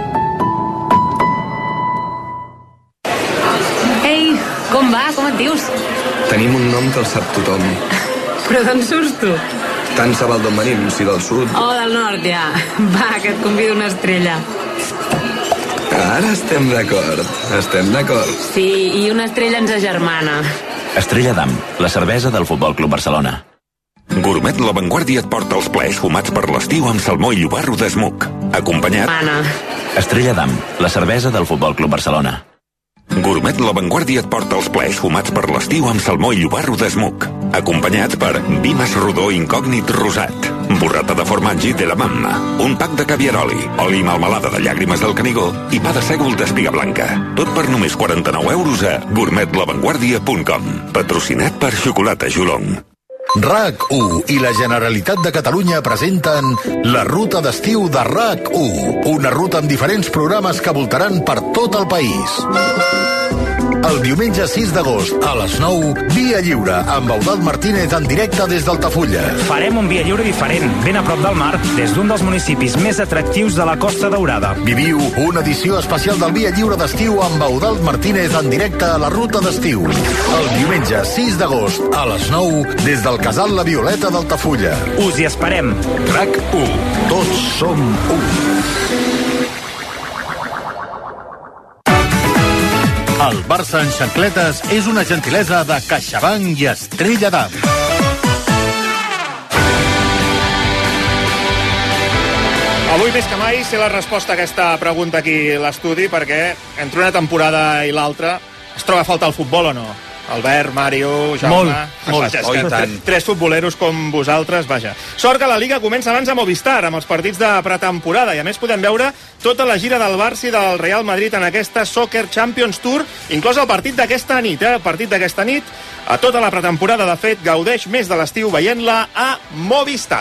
Speaker 16: Ei, com va? Com et dius?
Speaker 17: Tenim un nom que el sap tothom.
Speaker 16: Però d'on surts tu?
Speaker 17: Tant se val d'on venim, si del sud.
Speaker 16: Oh, del nord, ja. Va, que et convido una estrella.
Speaker 17: Ara estem d'acord. Estem d'acord.
Speaker 16: Sí, i una estrella ens agermana.
Speaker 18: Estrella d'Am, la cervesa del Futbol Club Barcelona.
Speaker 19: Gourmet La Vanguardia et porta els plaers fumats per l'estiu amb salmó i llobarro d'Smook. Acompanyat...
Speaker 18: Estrella d'Am, la cervesa del Futbol Club Barcelona.
Speaker 19: Gourmet La Vanguardia et porta els plaers fumats per l'estiu amb salmó i llobarro d'Smook. Acompanyat per Vimes Rodó Incògnit Rosat, burrata de formatge de la mamma, un pack de caviar oli i melmelada de llàgrimes del Canigó i pa de sègol d'espiga blanca. Tot per només 49 euros a gourmetlavanguardia.com. Patrocinat per Xocolata Jolong.
Speaker 1: RAC1 i la Generalitat de Catalunya presenten la ruta d'estiu de RAC1, una ruta amb diferents programes que voltaran per tot el país. El diumenge 6 d'agost a les 9, Via Lliure, amb Eudald Martínez en directe des d'Altafulla.
Speaker 20: Farem un Via Lliure diferent, ben a prop del mar, des d'un dels municipis més atractius de la Costa Daurada.
Speaker 1: Viviu una edició especial del Via Lliure d'estiu amb Eudald Martínez en directe a la ruta d'estiu. El diumenge 6 d'agost a les 9, des del Casal La Violeta d'Altafulla.
Speaker 20: Us hi esperem.
Speaker 1: RAC1. Tots som un. El Barça en xancletes és una gentilesa de CaixaBank i Estrella d'Am.
Speaker 2: Avui més que mai sé la resposta a aquesta pregunta aquí a l'estudi, perquè entre una temporada i l'altra es troba a falta el futbol o no? Albert, Mario, Jaume...
Speaker 5: Molt.
Speaker 2: Vaja, és que tres futboleros com vosaltres, vaja. Sort que la Liga comença abans a Movistar, amb els partits de pretemporada, i a més podem veure tota la gira del Barça i del Real Madrid en aquesta Soccer Champions Tour, inclòs el partit d'aquesta nit, El partit d'aquesta nit, a tota la pretemporada, de fet, gaudeix més de l'estiu veient-la a Movistar.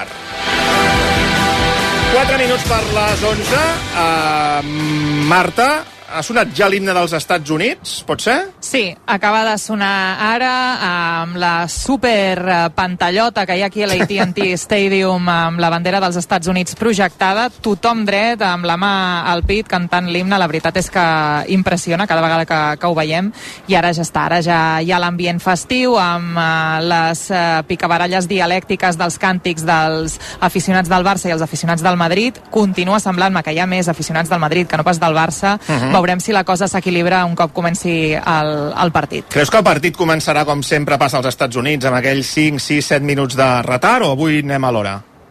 Speaker 2: 4 minuts per les 11. Marta, ha sonat ja l'himne dels Estats Units, pot ser?
Speaker 3: Sí, acaba de sonar ara amb la super pantallota que hi ha aquí a l'AT&T Stadium amb la bandera dels Estats Units projectada, tothom dret amb la mà al pit cantant l'himne. La veritat és que impressiona cada vegada que ho veiem, i ara ja està, ara ja hi ha l'ambient festiu amb les picabaralles dialèctiques dels càntics dels aficionats del Barça i els aficionats del Madrid. Continua semblant-me que hi ha més aficionats del Madrid que no pas del Barça. Veurem si la cosa s'equilibra un cop comenci el partit.
Speaker 2: Creus que el partit començarà com sempre passa als Estats Units, amb aquells 5, 6, 7 minuts de retard, o avui anem a l'hora?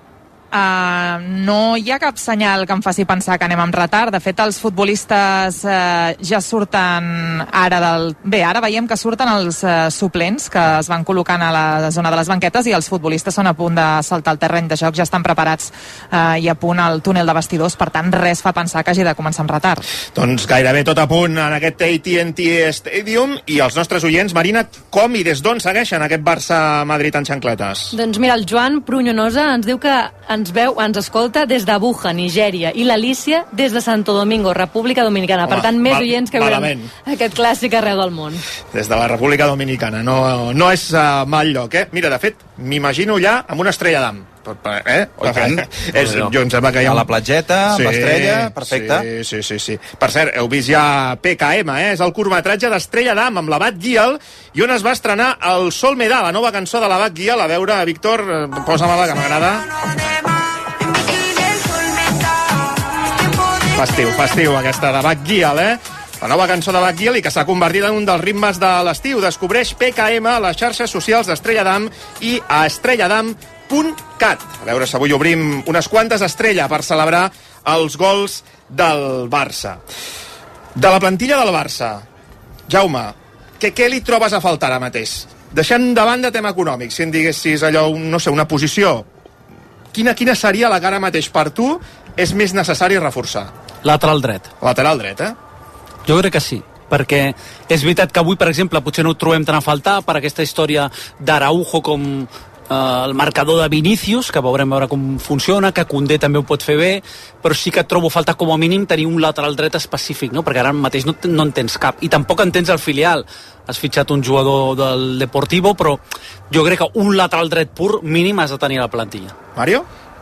Speaker 3: No hi ha cap senyal que em faci pensar que anem amb retard. De fet, els futbolistes ja surten ara veiem que surten els suplents que es van col·locant a la zona de les banquetes, i els futbolistes són a punt de saltar al terreny de joc, ja estan preparats i a punt al túnel de vestidors. Per tant, res fa pensar que hagi de començar amb retard.
Speaker 2: Doncs gairebé tot a punt en aquest AT&T Stadium. I els nostres oients, Marina, com i des d'on segueixen aquest Barça-Madrid en xancletes?
Speaker 6: Doncs mira, el Joan Prunyonosa ens diu que ens escolta des de Buja, Nigèria, i l'Alícia des de Santo Domingo, República Dominicana. Per tant, més oients que veurem aquest clàssic arreu del món.
Speaker 2: Des de la República Dominicana, no és mal lloc, Mira, de fet, m'imagino allà amb una estrella d'am.
Speaker 5: Oh, tant.
Speaker 2: Jo em sembla que hi ha...
Speaker 5: A la platgeta, amb l'estrella, perfecte.
Speaker 2: Sí. Per cert, heu vist ja PKM, És el curtmetratge d'Estrella d'Am amb l'Abat Guial, i on es va estrenar El Sol me da, la nova cançó de l'Abat Guial. A veure, Víctor, posa-me-la, que m'agrada. Festiu, aquesta d'Abat Guial, La nova cançó de Bac Guial, i que s'ha convertit en un dels ritmes de l'estiu. Descobreix PKM a les xarxes socials d'Estrella d'Am i a estrelladam.cat. A veure si avui obrim unes quantes estrelles per celebrar els gols del Barça. De la plantilla del Barça, Jaume, què li trobes a faltar ara mateix? Deixant de banda tema econòmic, si en diguessis allò, no sé, una posició, quina seria la que ara mateix per tu és més necessari reforçar?
Speaker 7: Lateral dret.
Speaker 2: Lateral dret,
Speaker 7: Jo crec que sí, perquè és veritat que avui, per exemple, potser no ho trobem tan a faltar per aquesta història d'Araujo com el marcador de Vinícius, que veurem com funciona, que Koundé també ho pot fer bé, però sí que et trobo a faltar com a mínim tenir un lateral dret específic, no? Perquè ara mateix no en tens cap, i tampoc en tens el filial. Has fitxat un jugador del Deportivo, però jo crec que un lateral dret pur mínim has de tenir a la plantilla.
Speaker 2: Mario?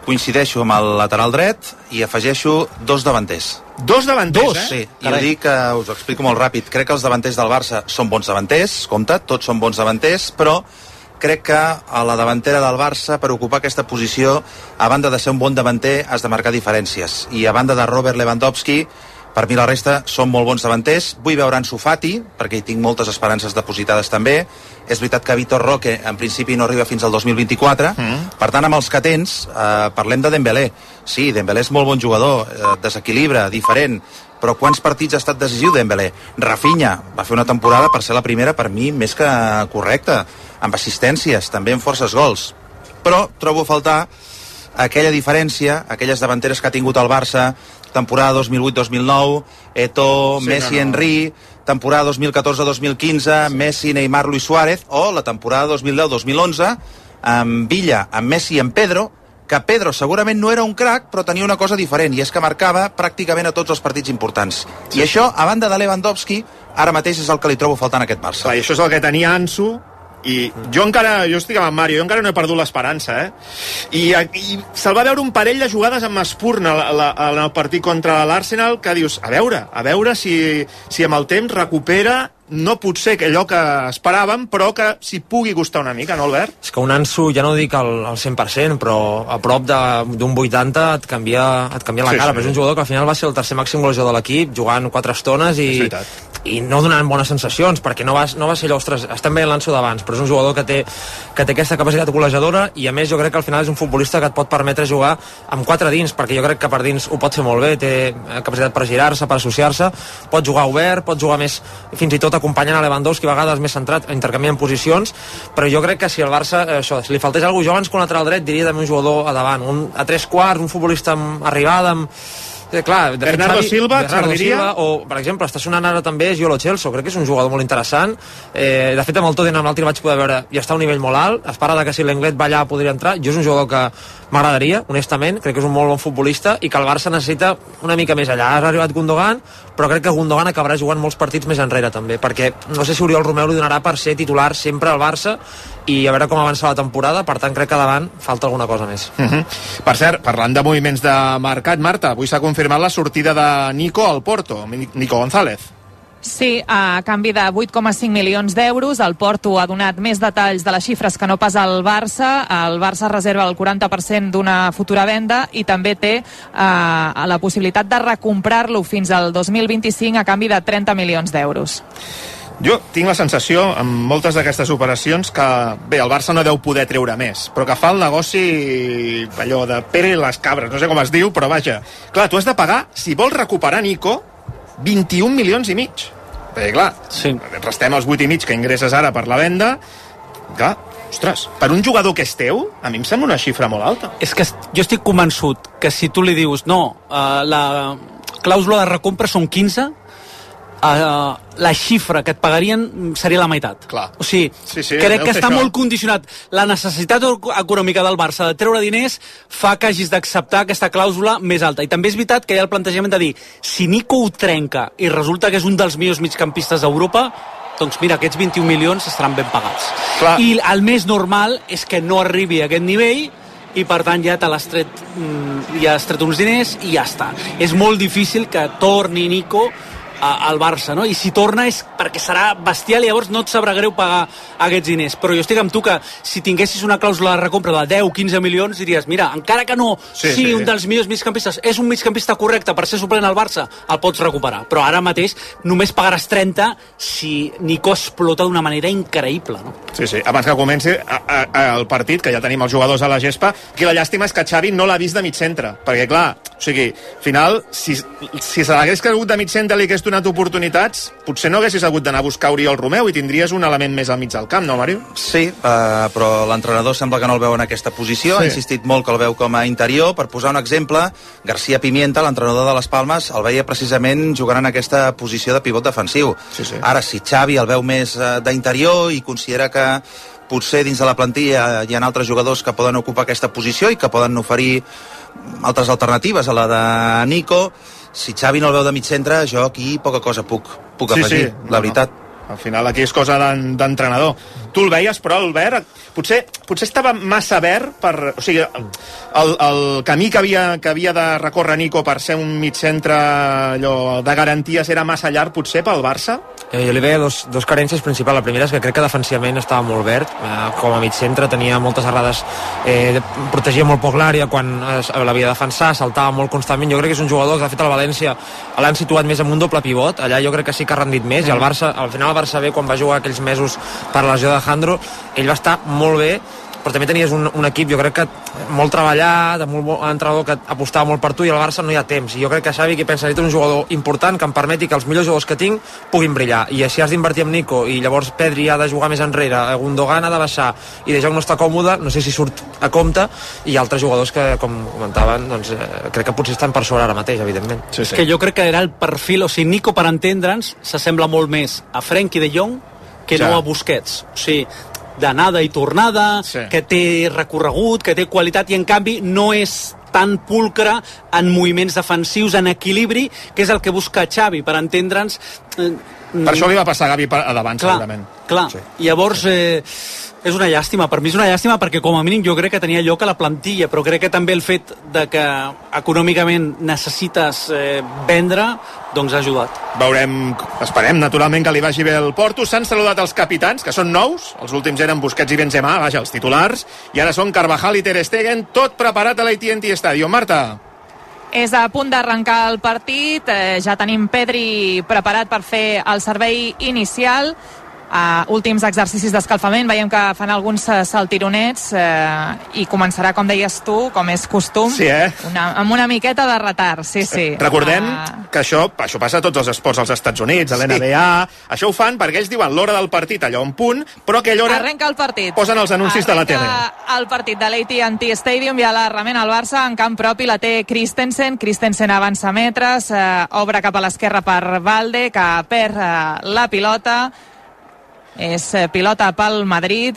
Speaker 5: coincideixo amb el lateral dret i afegeixo 2 davanters.
Speaker 2: 2 davanters,
Speaker 5: Sí, i ho dic, us ho explico molt ràpid. Crec que els davanters del Barça són bons davanters, compte, tots són bons davanters, però crec que a la davantera del Barça, per ocupar aquesta posició, a banda de ser un bon davanter, has de marcar diferències. I a banda de Robert Lewandowski, per mi la resta són molt bons davanters. Vull veure Ansu Fati, perquè hi tinc moltes esperances depositades també. És veritat que Vitor Roque en principi no arriba fins al 2024. Per tant, amb els que tens, parlem de Dembélé. Sí, Dembélé és molt bon jugador, desequilibra, diferent, però quants partits ha estat decisiu Dembélé? Rafinha va fer una temporada, per ser la primera, per mi més que correcta, amb assistències, també amb forces gols. Però trobo a faltar aquella diferència, aquelles davanteres que ha tingut el Barça, temporada 2008-2009, Eto'o, Messi, Henry, temporada 2014-2015, Messi, Neymar, Luis Suárez, o la temporada 2010-2011, amb Villa, amb Messi i amb Pedro, que Pedro segurament no era un crac, però tenia una cosa diferent, i és que marcava pràcticament a tots els partits importants. I això, a banda de Lewandowski, ara mateix és el que li trobo faltant a aquest Barça.
Speaker 2: Clar, i això és el que tenia Ansu, i jo estic amb en Mario, jo encara no he perdut l'esperança, i se'l va veure un parell de jugades amb espurna en el partit contra l'Arsenal, que dius, a veure si amb el temps recupera, no potser allò que esperàvem, però que s'hi pugui costar una mica, no, Albert?
Speaker 4: És que un Ansu, ja no dic al 100%, però a prop d'un 80 et canvia la cara, però és un jugador que al final va ser el tercer màxim golejador de l'equip, jugant 4 estones i no donant bones sensacions, perquè no va ser allò, ostres, estem veient l'Ansu d'abans, però és un jugador que té aquesta capacitat golejadora, i a més jo crec que al final és un futbolista que et pot permetre jugar amb 4 dins, perquè jo crec que per dins ho pot fer molt bé, té capacitat per girar-se, per associar-se, pot jugar obert, pot jugar més, fins i tot acompanyant a Lewandowski, a vegades més centrat, intercanviant posicions, però jo crec que si el Barça, si li faltés alguna cosa, jo abans que un lateral dret diria també un jugador a davant, a 3/4, un futbolista amb arribada, clar,
Speaker 2: Bernardo Silva,
Speaker 4: o per exemple està sonant ara també Gio Lo Celso, crec que és un jugador molt interessant, de fet amb el Tottenham l'altre vaig poder veure i està a un nivell molt alt, es parla de que si l'Englet va allà podria entrar, jo és un jugador que m'agradaria, honestament, crec que és un molt bon futbolista i que el Barça necessita una mica més allà. Ha arribat Gundogan, però crec que Gundogan acabarà jugant molts partits més enrere també, perquè no sé si Oriol Romeu li donarà per ser titular sempre al Barça i a veure com avança la temporada, per tant crec que davant falta alguna cosa més.
Speaker 2: Per cert, parlant de moviments de mercat, Marta, avui s'ha confirmat la sortida de Nico al Porto, Nico González.
Speaker 3: Sí, a canvi de 8,5 milions d'euros, el Porto ha donat més detalls de les xifres que no pas el Barça. El Barça reserva el 40% d'una futura venda i també té la possibilitat de recomprar-lo fins al 2025 a canvi de 30 milions d'euros.
Speaker 2: Jo tinc la sensació, amb moltes d'aquestes operacions, que bé, el Barça no deu poder treure més, però que fa el negoci allò de Pere i les cabres, no sé com es diu, però vaja. Clar, tu has de pagar, si vols recuperar Nico, 21 milions i mig. Perquè clar, restem els 8 i mig que ingresses ara per la venda, clar, ostres, per un jugador que és teu, a mi em sembla una xifra molt alta.
Speaker 7: És que jo estic convençut que si tu li dius no, la clàusula de recompra són 15, la xifra que et pagarien seria la meitat.
Speaker 2: Clar.
Speaker 7: O sigui, crec que està molt condicionat. La necessitat econòmica del Barça de treure diners fa que hagis d'acceptar aquesta clàusula més alta. I també és veritat que hi ha el plantejament de dir, si Nico ho trenca i resulta que és un dels millors migcampistes d'Europa, doncs mira, aquests 21 milions estaran ben pagats. Clar. I el més normal és que no arribi a aquest nivell i per tant ja t'has tret uns diners i ja està. És molt difícil que torni Nico al Barça, no? I si torna és perquè serà bestial i llavors no et sabrà greu pagar aquests diners, però jo estic amb tu que si tinguessis una clàusula de recompra de 10-15 milions diries, mira, encara que no sigui un dels millors migcampistes, és un migcampista correcte per ser suplent al Barça, el pots recuperar, però ara mateix només pagaràs 30 si Nico explota d'una manera increïble, no?
Speaker 2: Sí, abans que comenci el partit, que ja tenim els jugadors a la gespa, que la llàstima és que Xavi no l'ha vist de mig centre, perquè clar, o sigui, al final si se l'hagués cregut de mig centre i hagués donat oportunitats, potser no haguessis hagut d'anar a buscar Oriol Romeu i tindries un element més al mig del camp, no, Mario?
Speaker 5: Sí, però l'entrenador sembla que no el veu en aquesta posició, ha insistit molt que el veu com a interior. Per posar un exemple, García Pimienta, l'entrenador de les Palmes, el veia precisament jugant en aquesta posició de pivot defensiu. Ara, si Xavi el veu més d'interior i considera que potser dins de la plantilla hi ha altres jugadors que poden ocupar aquesta posició i que poden oferir altres alternatives a la de Nico, si Xavi no el veu de mig centre, jo aquí poca cosa puc afegir, la veritat.
Speaker 2: Al final aquí és cosa d'entrenador. Tu el veies, però, Albert, potser estava massa verd per... O sigui, el camí que havia de recórrer Nico per ser un migcentre allò de garanties era massa llarg, potser, pel Barça?
Speaker 4: Jo li veia dos carències principals. La primera és que crec que defensivament estava molt verd, com a migcentre tenia moltes errades, protegia molt poc l'àrea quan l'havia de defensar, saltava molt constantment. Jo crec que és un jugador que de fet al València l'han situat més amb un doble pivot, allà jo crec que sí que ha rendit més, i al Barça, al final el Barça B, quan va jugar aquells mesos per la lesió d'Alejandro, ell va estar molt bé, però també tenies un equip, jo crec que molt treballat, amb un entrenador que apostava molt per tu, i al Barça no hi ha temps, i jo crec que Xavi que pensa, necessito un jugador important que em permeti que els millors jugadors que tinc puguin brillar, i si has d'invertir amb Nico i llavors Pedri ha de jugar més enrere, Gundogan ha de baixar i De Jong no està còmode, no sé si surt a compte, i altres jugadors que, com comentaven, doncs crec que potser estan per sobre ara mateix, evidentment.
Speaker 7: Sí. És que jo crec que era el perfil, o sigui, Nico, per entendre'ns, s'assembla molt més a Frenkie de Jong que no a Busquets, o sigui, d'anada i tornada, que té recorregut, que té qualitat, i en canvi no és tan pulcre en moviments defensius, en equilibri, que és el que busca Xavi, per entendre'ns.
Speaker 2: Per això li va passar a Gavi a davant, segurament.
Speaker 7: Clar, llavors és una llàstima, per mi és una llàstima, perquè com a mínim jo crec que tenia lloc a la plantilla, però crec que també el fet de que econòmicament necessites vendre, doncs ha ajudat.
Speaker 2: Esperem naturalment que li vagi bé el Porto. S'han saludat els capitans, que són nous, els últims eren Busquets i Benzema, vaja, els titulars, i ara són Carvajal i Ter Stegen, tot preparat a l'AT&T Stadium. Marta.
Speaker 3: És a punt d'arrencar el partit, ja tenim Pedri preparat per fer el servei inicial. Últims exercicis d'escalfament, veiem que fan alguns saltironets, i començarà, com deies tu, com és costum, amb una miqueta de retard. Sí.
Speaker 2: Recordem que això passa a tots els esports als Estats Units, a l'NBA, això ho fan perquè ells diuen l'hora del partit allò en punt, però a aquella hora
Speaker 3: arrenca el partit,
Speaker 2: posen els anuncis de la tele.
Speaker 3: El partit de l'AT&T Stadium, ja la remena el Barça, en camp propi la té Christensen avança metres, obre cap a l'esquerra per Valde, que perd la pilota. És pilota pel Madrid,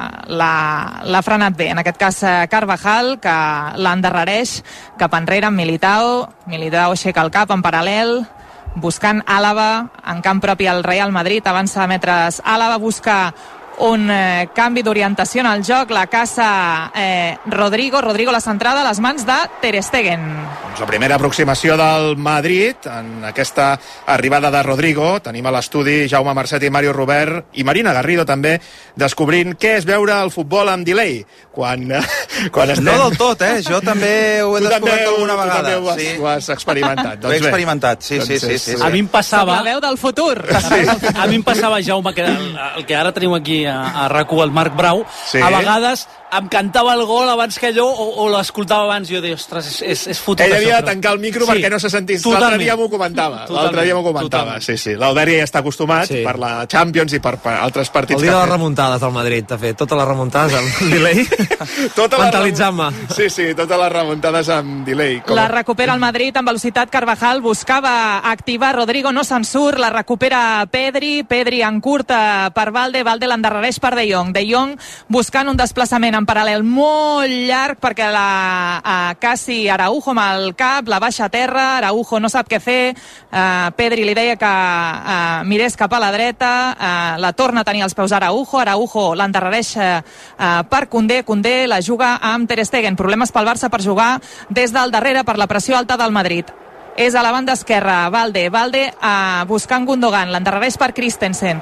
Speaker 3: l'ha frenat bé, en aquest cas Carvajal, que l'endarrereix cap enrere amb Militao aixeca el cap en paral·lel, buscant Àlava, en camp propi al Real Madrid, avança metres Àlava, busca un canvi d'orientació en el joc, la caça Rodrigo la centrada a les mans de Ter Stegen.
Speaker 2: La primera aproximació del Madrid en aquesta arribada de Rodrigo. Tenim a l'estudi Jaume Marcet i Mario Robert i Marina Garrido també, descobrint què és veure el futbol amb delay quan estem...
Speaker 5: No del tot, jo també ho he descobert alguna vegada.
Speaker 2: Tu també ho has experimentat.
Speaker 5: Ho he experimentat, sí.
Speaker 7: A mi em passava...
Speaker 3: La veu del futur.
Speaker 7: A mi em passava, Jaume, que el que ara tenim aquí a RAC1, el Marc Brau, a vegades em cantava el gol abans que allò, o l'escoltava abans, i jo deia, ostres, és fotut.
Speaker 2: Ell havia de tancar el micro perquè no se sentís. L'altre dia m'ho comentava. Sí. L'Albert ja està acostumat per la Champions i per altres partits.
Speaker 4: El dia de les remuntades del Madrid, t'ha fet totes les remuntades amb delay, mentalitzant-me.
Speaker 2: Sí, totes les remuntades amb delay.
Speaker 3: La recupera el Madrid amb velocitat. Carvajal buscava activar Rodrigo, no se'n surt, la recupera Pedri en curta per Valde l'endarrereix per De Jong buscant un desplaçament en paral·lel molt llarg perquè la Cassi Araujo amb el cap, la baixa a terra, Araujo no sap què fer, Pedri li deia que mirés cap a la dreta, la torna a tenir als peus Araujo l'endarrereix per Koundé la juga amb Ter Stegen, problemes pel Barça per jugar des del darrere per la pressió alta del Madrid. És a la banda esquerra, Valde buscant Gundogan, l'endarrereix per Christensen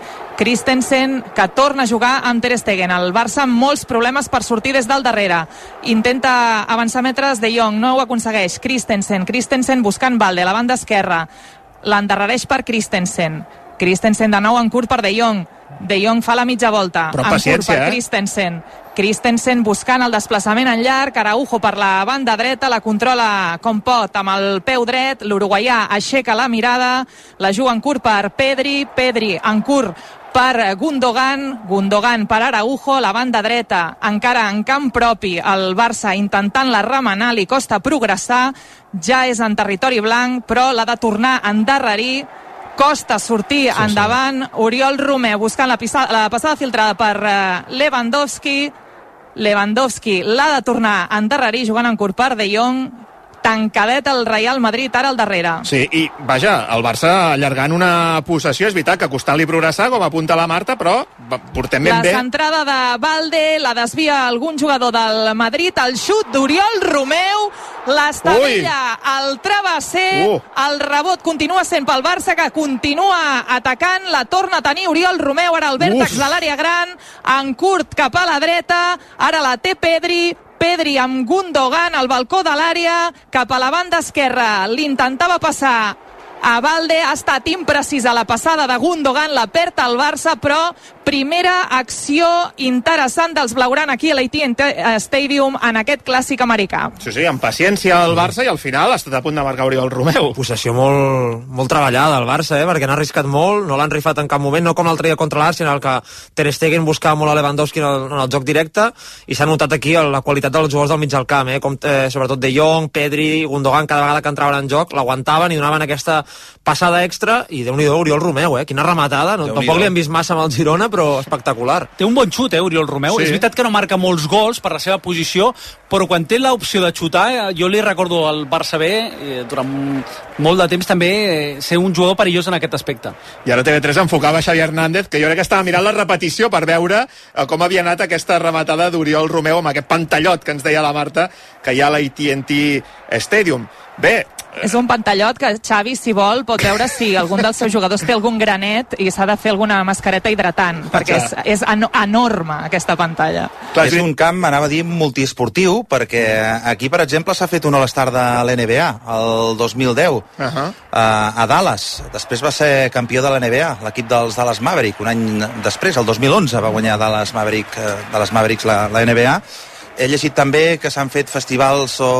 Speaker 3: que torna a jugar amb Ter Stegen. El Barça amb molts problemes per sortir des del darrere, intenta avançar metres De Jong, no ho aconsegueix. Christensen buscant Valde a la banda esquerra, l'endarrereix per Christensen de nou en curt per De Jong fa la mitja volta,
Speaker 2: però
Speaker 3: en curt per Christensen buscant el desplaçament en llarg, Araujo per la banda dreta, la controla com pot amb el peu dret, l'uruguaià aixeca la mirada, la juga en curt per Pedri en curt per Gundogan per Araujo, la banda dreta encara en camp propi, el Barça intentant-la remenar, li costa progressar, ja és en territori blanc, però l'ha de tornar a endarrerir, costa sortir endavant. Oriol Romer buscant la passada filtrada per Lewandowski l'ha de tornar a endarrerir, jugant en curt per De Jong, tancadet el Real Madrid ara al darrere.
Speaker 2: Sí, i vaja, el Barça allargant una possessió, és veritat que costant-li progressar, com apunta la Marta, però portem ben bé.
Speaker 3: La centrada de Valde, la desvia algun jugador del Madrid, el xut d'Oriol Romeu, l'estabella al travesser, el rebot continua sent pel Barça, que continua atacant, la torna a tenir Oriol Romeu, ara el vèrtex de l'àrea gran, en curt cap a la dreta, ara la té Pedri amb Gundogan al balcó de l'àrea, cap a la banda esquerra, l'intentava passar a Valde, ha estat imprecisa la passada de Gundogan, la perd el Barça, però primera acció interessant dels blaugrana aquí a l'AT&T Stadium en aquest clàssic americà.
Speaker 2: Sí, amb paciència el Barça, i al final ha estat a punt de marcar Oriol Romeu.
Speaker 4: Possessió molt treballada el Barça, perquè n'ha arriscat molt, no l'han rifat en cap moment, no com l'altre dia contra l'Arsenal, que Ter Stegen buscava molt a Lewandowski en el joc directe, i s'ha notat aquí la qualitat dels jugadors del mig del camp, com sobretot De Jong, Pedri, Gundogan, cada vegada que entraven en joc l'aguantaven i donaven aquesta passada extra, i Déu-n'hi-do Oriol Romeu, quina rematada, tampoc li hem vist massa amb el Girona, però espectacular.
Speaker 7: Té un bon xut, Oriol Romeu.
Speaker 4: Sí.
Speaker 7: És veritat que no marca molts gols per la seva posició, però quan té l'opció de xutar, jo li recordo al Barça B, durant molt de temps també, ser un jugador perillós en aquest aspecte.
Speaker 2: I ara TV3 enfocava Xavi Hernández, que jo crec que estava mirant la repetició per veure com havia anat aquesta rematada d'Oriol Romeu amb aquest pantallot que ens deia la Marta, que hi ha a l'AT&T Stadium. Bé,
Speaker 3: és un pantallot que Xavi, si vol, pot veure si algun dels seus jugadors té algun granet i s'ha de fer alguna mascareta hidratant, perquè és enorme aquesta pantalla.
Speaker 5: Clar, és un camp, anava a dir, multiesportiu, perquè aquí, per exemple, s'ha fet un All-Star de l'NBA el 2010 a Dallas. Després va ser campió de l'NBA, l'equip dels Dallas Mavericks. Un any després, el 2011, va guanyar Dallas Mavericks la NBA. He llegit també que s'han fet festivals o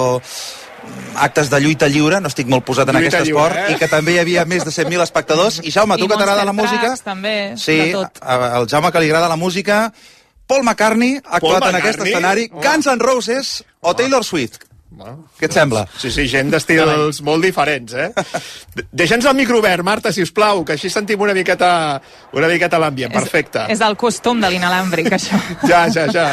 Speaker 5: actes de lluita lliure, no estic molt posat en aquest esport, i que també hi havia més de 100.000 espectadors. I Jaume, tu que t'agrada la música...
Speaker 3: també,
Speaker 5: sí, el Jaume que li agrada la música, Paul McCartney ha actuat en aquest escenari, Guns N' Roses o Taylor Swift. Què et sembla?
Speaker 2: Sí, gent d'estils molt diferents, Deixa'ns el micro obert, Marta, si us plau, que així sentim una miqueta l'ambient. Perfecte.
Speaker 3: És el costum de l'inalàmbric, això.
Speaker 2: Ja.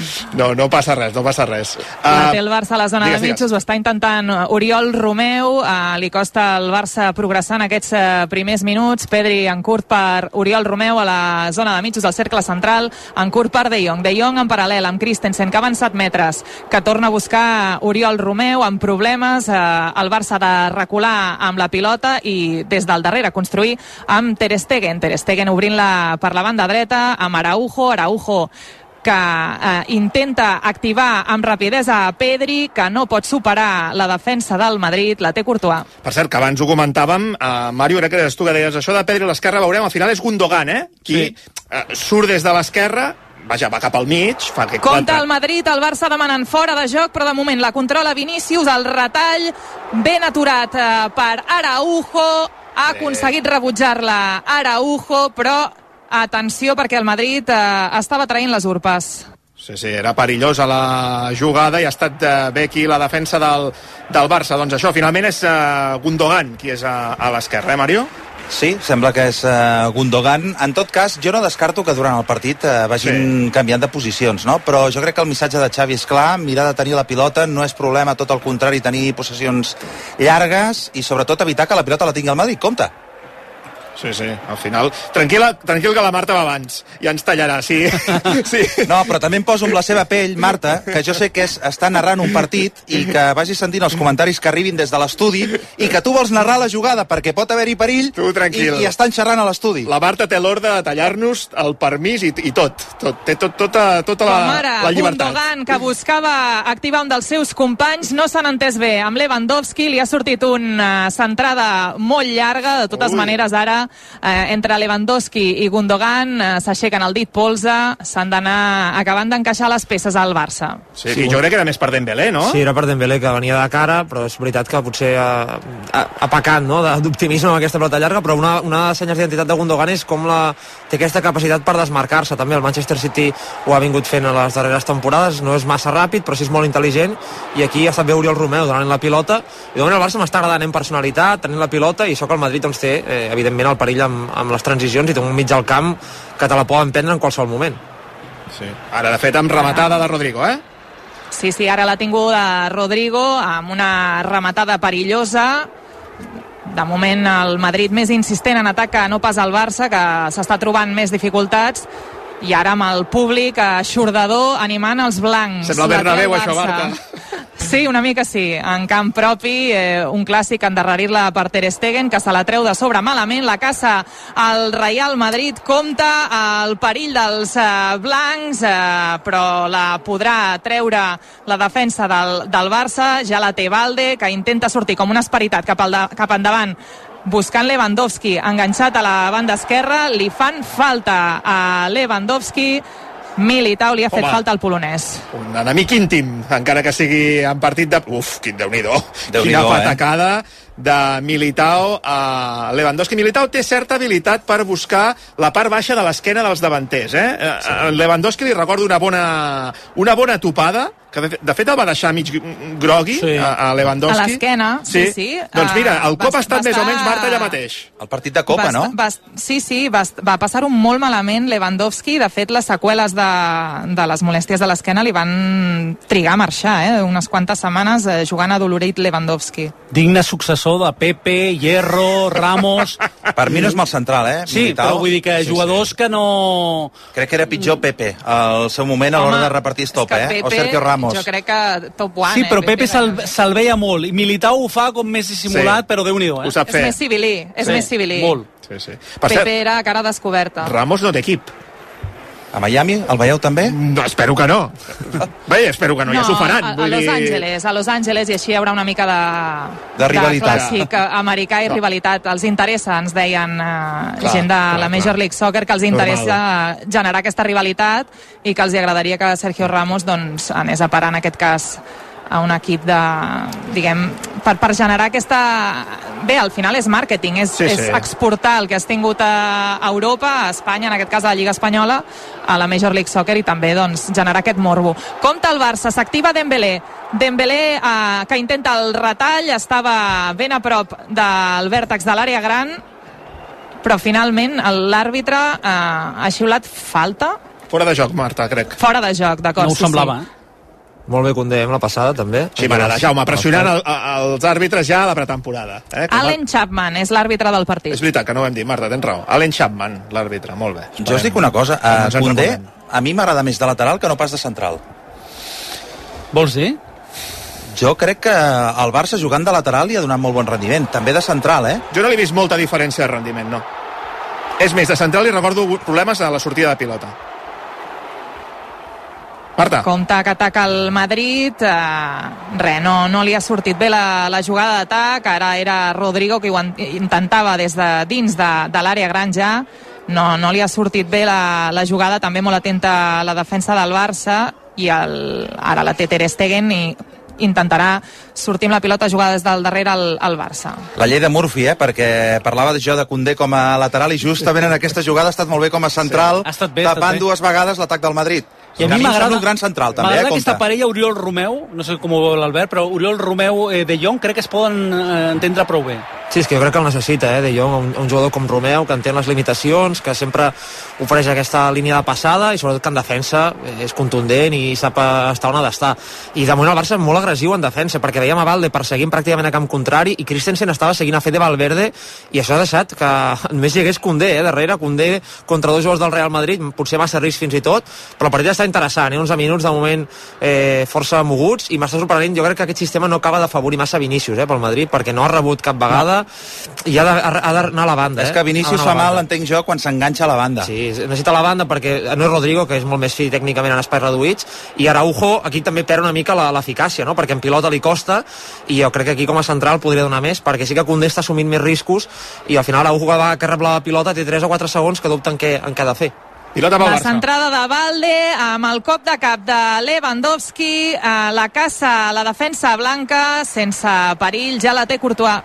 Speaker 2: No passa res.
Speaker 3: La té el Barça a la zona de mitjos, ho està intentant Oriol Romeu, li costa al Barça progressar en aquests primers minuts. Pedri en curt per Oriol Romeu a la zona de mitjos, al cercle central, en curt per De Jong. De Jong en paral·lel amb Christensen, que ha avançat metres, que torna a buscar Oriol Romeu amb problemes, el Barça ha de recular amb la pilota i des del darrere construir amb Ter Stegen obrint-la per la banda dreta amb Araujo que intenta activar amb rapidesa a Pedri, que no pot superar la defensa del Madrid, la té Courtois.
Speaker 2: Per cert, que abans ho comentàvem, Mario, crec que eres tu que deies això de Pedri a l'esquerra, veurem, al final és Gundogan, qui surt des de l'esquerra, vaja, va cap al mig, fa que
Speaker 3: compta el Madrid, el Barça demanant fora de joc, però de moment la controla Vinícius, el retall ben aturat per Araujo, ha aconseguit rebutjar-la Araujo, però atenció perquè el Madrid estava traient les urpes.
Speaker 2: Sí, era perillosa la jugada i ha estat bé aquí la defensa del Barça. Doncs això, finalment és Gundogan qui és a l'esquerra, Mario?
Speaker 5: Sí, sembla que és Gundogan. En tot cas, jo no descarto que durant el partit vagin canviant de posicions, no? Però jo crec que el missatge de Xavi és clar, mirar de tenir la pilota no és problema, tot el contrari, tenir possessions llargues i sobretot evitar que la pilota la tingui el Madrid. Compte!
Speaker 2: Sí, al final... Tranquil que la Marta va abans, ja ens tallarà, sí.
Speaker 5: No, però també em poso amb la seva pell, Marta, que jo sé que està narrant un partit i que vagi sentint els comentaris que arribin des de l'estudi i que tu vols narrar la jugada perquè pot haver-hi perill i estan xerrant a l'estudi.
Speaker 2: La Marta té l'ordre de tallar-nos el permís i tot. Té tota la llibertat.
Speaker 3: Gundogan, que buscava activar un dels seus companys, no s'han entès bé amb Lewandowski, li ha sortit una centrada molt llarga, de totes maneres ara entre Lewandowski i Gundogan s'aixequen el dit polze, s'han d'anar acabant d'encaixar les peces al Barça.
Speaker 2: Sí, jo crec que era més per Dembélé, no?
Speaker 4: Sí, era per Dembélé, que venia de cara, però és veritat que potser ha pecat, no?, d'optimisme amb aquesta pelota llarga, però una de les senyes d'identitat de Gundogan és com té aquesta capacitat per desmarcar-se. També el Manchester City ho ha vingut fent a les darreres temporades, no és massa ràpid, però sí és molt intel·ligent, i aquí ha estat bé Oriol Romeu donant la pilota, i de moment el Barça m'està agradant en personalitat, tenint la pilota, i això que el Madrid doncs té, evidentment, el perill amb les transicions i té un mig al camp que te la poden prendre en qualsevol moment.
Speaker 2: Sí. Ara, de fet, amb rematada de Rodrigo,
Speaker 3: Sí, ara l'ha tingut Rodrigo amb una rematada perillosa. De moment el Madrid més insistent en atac que no pas el Barça, que s'està trobant més dificultats, i ara amb el públic eixordador animant els blancs.
Speaker 2: Sembla Bernabéu, això, Marta.
Speaker 3: Sí, una mica sí, en camp propi, un clàssic endarrerir-la per Ter Stegen, que se la treu de sobre malament, la caça al Real Madrid, compta el perill dels blancs, però la podrà treure la defensa del Barça. Ja la té Valde, que intenta sortir com un esperitat cap endavant, buscant Lewandowski, enganxat a la banda esquerra. Li fan falta a Lewandowski. Militao li ha fet falta al polonès.
Speaker 2: Un enemic íntim, encara que sigui en partit de... Uf, quin Déu-n'hi-do. Quina patacada de Militao a Lewandowski. Militao té certa habilitat per buscar la part baixa de l'esquena dels davanters. Lewandowski li recordo una bona topada, que de fet el va deixar mig grogui, a Lewandowski.
Speaker 3: A l'esquena, sí.
Speaker 2: Doncs mira, el cop ha estat més o menys, Marta, allà mateix.
Speaker 5: El partit de Copa, no?
Speaker 3: Sí, va passar-ho molt malament Lewandowski. De fet, les seqüeles de les molèsties de l'esquena li van trigar a marxar, unes quantes setmanes jugant adolorit Lewandowski.
Speaker 7: Digne successor de Pepe, Hierro, Ramos...
Speaker 5: Per mi no és mal central,
Speaker 7: Sí, però vull dir que jugadors que no...
Speaker 5: Crec que era pitjor Pepe al seu moment a l'hora de repartir estopa, o Sergio Ramos.
Speaker 3: Jo crec que top one.
Speaker 7: Sí, però Pepe se'l veia molt. I Militao ho fa com més dissimulat, però Déu-n'hi-do.
Speaker 3: És més civilí, més civilí.
Speaker 7: Molt.
Speaker 3: Pepe era cara descoberta.
Speaker 2: Ramos no té equip.
Speaker 5: A Miami el veieu també?
Speaker 2: No, espero que no. Bé, espero que no, ja s'ho faran.
Speaker 3: A Los Angeles, i així hi haurà una mica
Speaker 5: de rivalitat.
Speaker 3: Clàssic americà i rivalitat. Els interessa, ens deien gent de la Major League Soccer, que els interessa generar aquesta rivalitat i que els agradaria que Sergio Ramos anés a parar en aquest cas a un equip per generar aquesta... Bé, al final és màrqueting, és exportar el que has tingut a Europa, a Espanya, en aquest cas a la Lliga Espanyola, a la Major League Soccer, i també generar aquest morbo. Compte el Barça, s'activa Dembélé, que intenta el retall, estava ben a prop del vèrtex de l'àrea gran, però finalment l'àrbitre ha xiulat falta.
Speaker 2: Fora de joc, Marta, crec.
Speaker 3: Fora de joc, d'acord.
Speaker 7: No ho semblava,
Speaker 4: Molt bé, Koundé, amb la passada, també.
Speaker 2: Sí, m'agrada, Jaume, pressionant els àrbitres ja a la pretemporada.
Speaker 3: Alan Chapman és l'àrbitre del partit.
Speaker 2: És veritat, que no ho hem dit, Marta, tens raó. Alan Chapman, l'àrbitre, molt bé.
Speaker 5: Jo us dic una cosa, Koundé, a mi m'agrada més de lateral que no pas de central.
Speaker 7: Vols dir?
Speaker 5: Jo crec que el Barça jugant de lateral li ha donat molt bon rendiment, també de central,
Speaker 2: Jo no li he vist molta diferència de rendiment, no. És més, de central li recordo problemes a la sortida de pilota. Marta.
Speaker 3: Compte que ataca el Madrid, no li ha sortit bé la jugada d'atac. Ara era Rodrigo que ho intentava des de dins de l'àrea gran ja. No li ha sortit bé la jugada, també molt atenta a la defensa del Barça, i ara la té Ter Stegen i intentarà sortir amb la pilota jugada des del darrere al Barça.
Speaker 5: La llei de Murphy, perquè parlava jo de Koundé com a lateral i justament en aquesta jugada ha estat molt bé com a central, tapant dues vegades l'atac del Madrid.
Speaker 7: I a mi m'agrada
Speaker 5: un gran central, també,
Speaker 7: m'agrada aquesta parella Oriol-Romeu, no sé com ho veu l'Albert, però Oriol-Romeu de Jong crec que es poden entendre prou bé.
Speaker 4: Sí, és que jo crec que el necessita, de Jong, un jugador com Romeu, que entén les limitacions, que sempre ofereix aquesta línia de passada i sobretot que en defensa és contundent i sap estar on ha d'estar. I de moment el Barça és molt agressiu en defensa, perquè veiem a Valde perseguint pràcticament a camp contrari i Christensen estava seguint a Fede Valverde, i això ha deixat que només hi hagués Koundé, darrere, Koundé contra dos jugadors del Real Madrid, potser massa risc fins i tot, però el partit està interessant, 11 minuts de moment força moguts, i m'està sorprenent. Jo crec que aquest sistema no acaba d'afavorir massa Vinícius pel Madrid, perquè no ha rebut cap vegada i ha d'anar a la banda.
Speaker 5: És que Vinícius fa mal, entenc jo, quan s'enganxa a la banda.
Speaker 4: Sí, necessita la banda perquè no és Rodrigo, que és molt més fi tècnicament en espais reduïts, i Araujo aquí també perd una mica l'eficàcia, perquè en pilota li costa, i jo crec que aquí com a central podria donar més, perquè sí que Koundé està assumint més riscos, i al final Araujo que rep la pilota té 3 o 4 segons que dubta en què ha de fer.
Speaker 3: La centrada de Valde amb el cop de cap de Lewandowski, la caça a la defensa blanca sense perill, ja la té Courtois.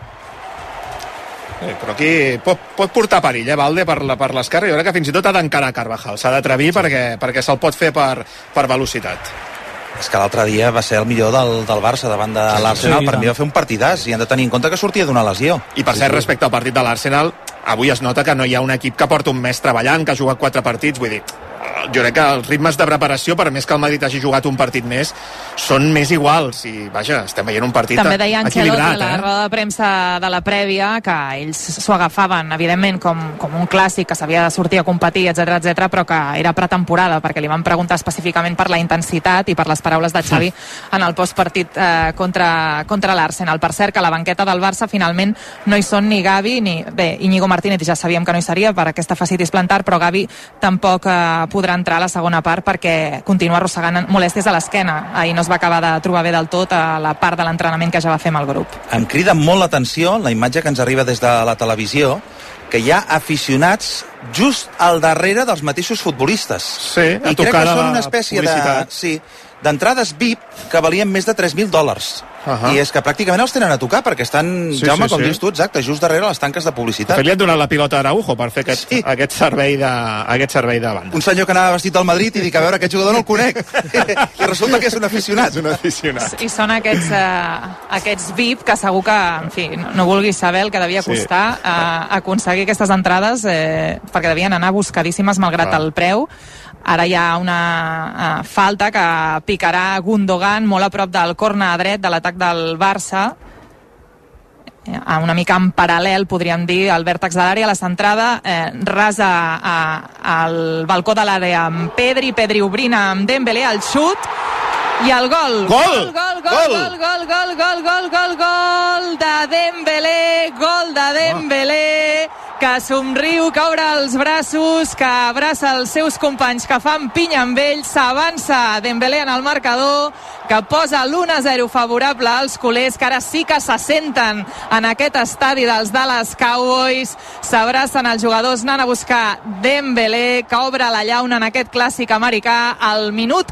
Speaker 2: Però aquí pot portar perill, Valde, per l'esquerra. Jo crec que fins i tot ha d'encarar Carvajal, s'ha d'atrevir perquè se'l pot fer per velocitat.
Speaker 5: És que l'altre dia va ser el millor del Barça davant de l'Arsenal. Per mi va fer un partidàs i han de tenir en compte que sortia d'una lesió.
Speaker 2: I per cert, respecte al partit de l'Arsenal, avui es nota que no hi ha un equip que porta un mes treballant, que ha jugat 4 partits, vull dir, jo crec que els ritmes de preparació, per més que el Madrid hagi jugat un partit més, són més iguals i vaja, estem veient un partit
Speaker 3: també deia
Speaker 2: equilibrat.
Speaker 3: Ancelotti a la roda de premsa de la prèvia que ells s'ho agafaven evidentment com un clàssic que s'havia de sortir a competir, etc, però que era pretemporada, perquè li van preguntar específicament per la intensitat i per les paraules de Xavi en el postpartit contra l'Arsenal. Per cert, que a la banqueta del Barça finalment no hi són ni Gavi ni... Bé, Íñigo Martínez ja sabíem que no hi seria per aquesta fascitis plantar, però Gavi tampoc podrà entrar a la segona part perquè continua arrossegant molèsties a l'esquena. Ahir no es va acabar de trobar bé del tot a la part de l'entrenament que ja va fer amb el grup.
Speaker 5: Em crida molt l'atenció la imatge que ens arriba des de la televisió, que hi ha aficionats just al darrere dels mateixos futbolistes.
Speaker 2: Sí,
Speaker 5: i crec que són una espècie d'entrades VIP que valien més de $3.000. I és que pràcticament els tenen a tocar perquè estan, Jaume, com dius tu, exacte, just darrere les tanques de publicitat.
Speaker 2: De fet, li han donat la pilota a Araujo per fer aquest servei de banda.
Speaker 5: Un senyor que anava vestit del Madrid i dic, a veure, aquest jugador no el conec. I resulta que és un aficionat.
Speaker 2: És un aficionat.
Speaker 3: I són aquests VIP que segur que, en fi, no vulguis saber el que devia costar aconseguir aquestes entrades perquè devien anar buscadíssimes malgrat el preu. Ara hi ha una falta que picarà Gundogan molt a prop del corner dret de l'atac del Barça, una mica en paral·lel, podríem dir, al vèrtex de l'àrea. La centrada rasa al balcó de l'àrea amb Pedri obrint amb Dembélé, el xut i el gol.
Speaker 2: Gol
Speaker 3: de Dembélé, que somriu, que obre els braços, que abraça els seus companys, que fan pinya amb ell, s'avança Dembélé en el marcador, que posa l'1-0 favorable als culers, que ara sí que se senten en aquest estadi dels Dallas Cowboys, s'abracen els jugadors anant a buscar Dembélé, que obre la llauna en aquest clàssic americà al minut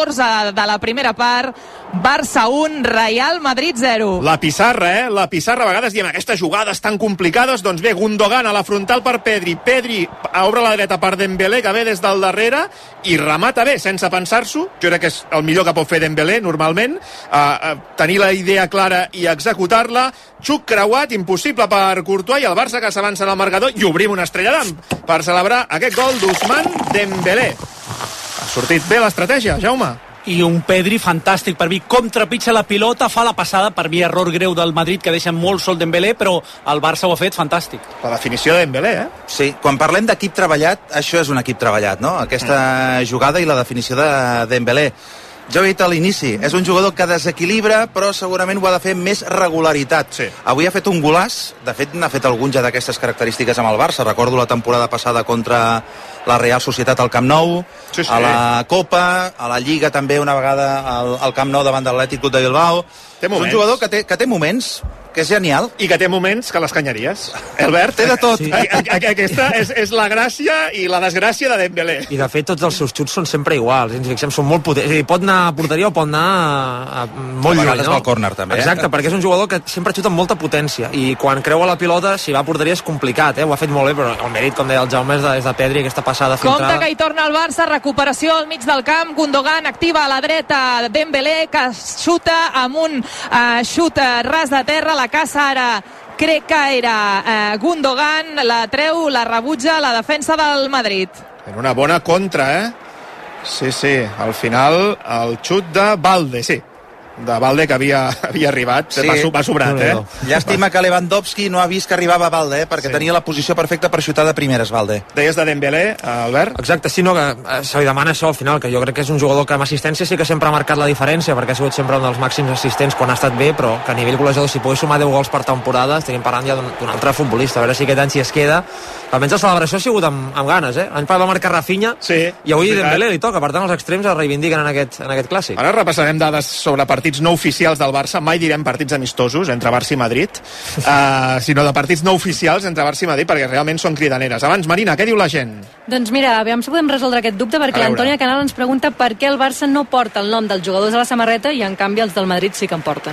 Speaker 3: 14 de la primera part. Barça 1, Real Madrid 0.
Speaker 2: La pissarra, La pissarra. A vegades diem aquestes jugades tan complicades. Doncs bé, Gundogan a la frontal per Pedri. Pedri obre la dreta per Dembélé, que ve des del darrere i remata bé, sense pensar-s'ho. Jo crec que és el millor que pot fer Dembélé, normalment. Tenir la idea clara i executar-la. Xuc creuat, impossible per Courtois, i el Barça que s'avança en el marcador i obrim una estrella d'am per celebrar aquest gol d'Ousmane Dembélé. Ha sortit bé l'estratègia, Jaume.
Speaker 7: I un Pedri fantàstic per mi, com trepitja la pilota, fa la passada, per mi error greu del Madrid que deixa molt sol Dembélé, però el Barça ho ha fet fantàstic.
Speaker 2: La definició de Dembélé,
Speaker 5: Sí, quan parlem d'equip treballat, això és un equip treballat, no? Aquesta jugada i la definició de Dembélé. Ja ho he dit a l'inici, és un jugador que desequilibra, però segurament ho ha de fer amb més regularitat. Avui ha fet un golaç, de fet n'ha fet algun ja d'aquestes característiques amb el Barça. Recordo la temporada passada contra la Real Societat al Camp Nou, a la Copa, a la Lliga també una vegada al Camp Nou davant de l'Atlètic Club de Bilbao. És un jugador que té moments, que és genial.
Speaker 2: I que té moments que les canyaries. Albert,
Speaker 5: té de tot.
Speaker 2: Sí. Aquesta és la gràcia i la desgràcia de Dembélé.
Speaker 4: I de fet tots els seus xuts són sempre iguals, ens fixem, són molt potents. És a dir, pot anar a porteria o pot anar molt lluny,
Speaker 5: no? Al córner també.
Speaker 4: Exacte, perquè és un jugador que sempre xuta amb molta potència i quan creua la pilota, si va a porteria és complicat, ho ha fet molt bé, però el mèrit, com deia el Jaume, és de Pedri, aquesta passada filtrada.
Speaker 3: Compte que hi torna el Barça, recuperació al mig del camp, Gundogan activa a la dreta Dembélé, que xuta amb un xut ras de terra, la caça ara crec que era Gundogan, la treu, la rebutja la defensa del Madrid.
Speaker 2: En una bona contra, Sí, al final el xut de Balde, de Balde, que havia arribat, va sobrat,
Speaker 5: Llàstima que Lewandowski no ha vist que arribava Balde, perquè tenia la posició perfecta per xutar de primeres, Balde.
Speaker 2: Deies de Dembélé, Albert?
Speaker 4: Exacte, sinó que se li demana això al final, que jo crec que és un jugador que amb assistència sí que sempre ha marcat la diferència, perquè ha sigut sempre un dels màxims assistents quan ha estat bé, però que a nivell golejador, si pogués sumar 10 gols per temporada, estaríem parlant ja d'un altre futbolista, a veure si aquest any si es queda. Almenys la celebració ha sigut amb ganes, L'any passat va marcar Rafinha i avui Dembélé li toca, per tant els extrems es reivindiquen en aquest clàssic.
Speaker 2: Ara repassarem dades sobre partits no oficials del Barça, mai direm partits amistosos entre Barça i Madrid, sinó de partits no oficials entre Barça i Madrid, perquè realment són cridaneres. Abans, Marina, què diu la gent?
Speaker 6: Doncs mira, aviam si podem resoldre aquest dubte, perquè l'Antònia Canal ens pregunta per què el Barça no porta el nom dels jugadors a la samarreta i en canvi els del Madrid sí que en porten.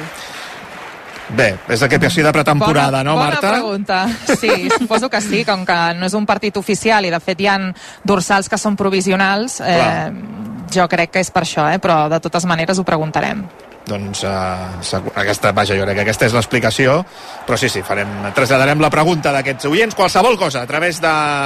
Speaker 2: Bé, és aquest que ha sigut de pretemporada, no, Marta?
Speaker 3: Bona pregunta. Sí, suposo que sí, com que no és un partit oficial i de fet hi ha dorsals que són provisionals, jo crec que és per això, però de totes maneres ho preguntarem.
Speaker 2: Doncs jo crec que aquesta és l'explicació, però sí, traslladarem la pregunta d'aquests oients, qualsevol cosa a través de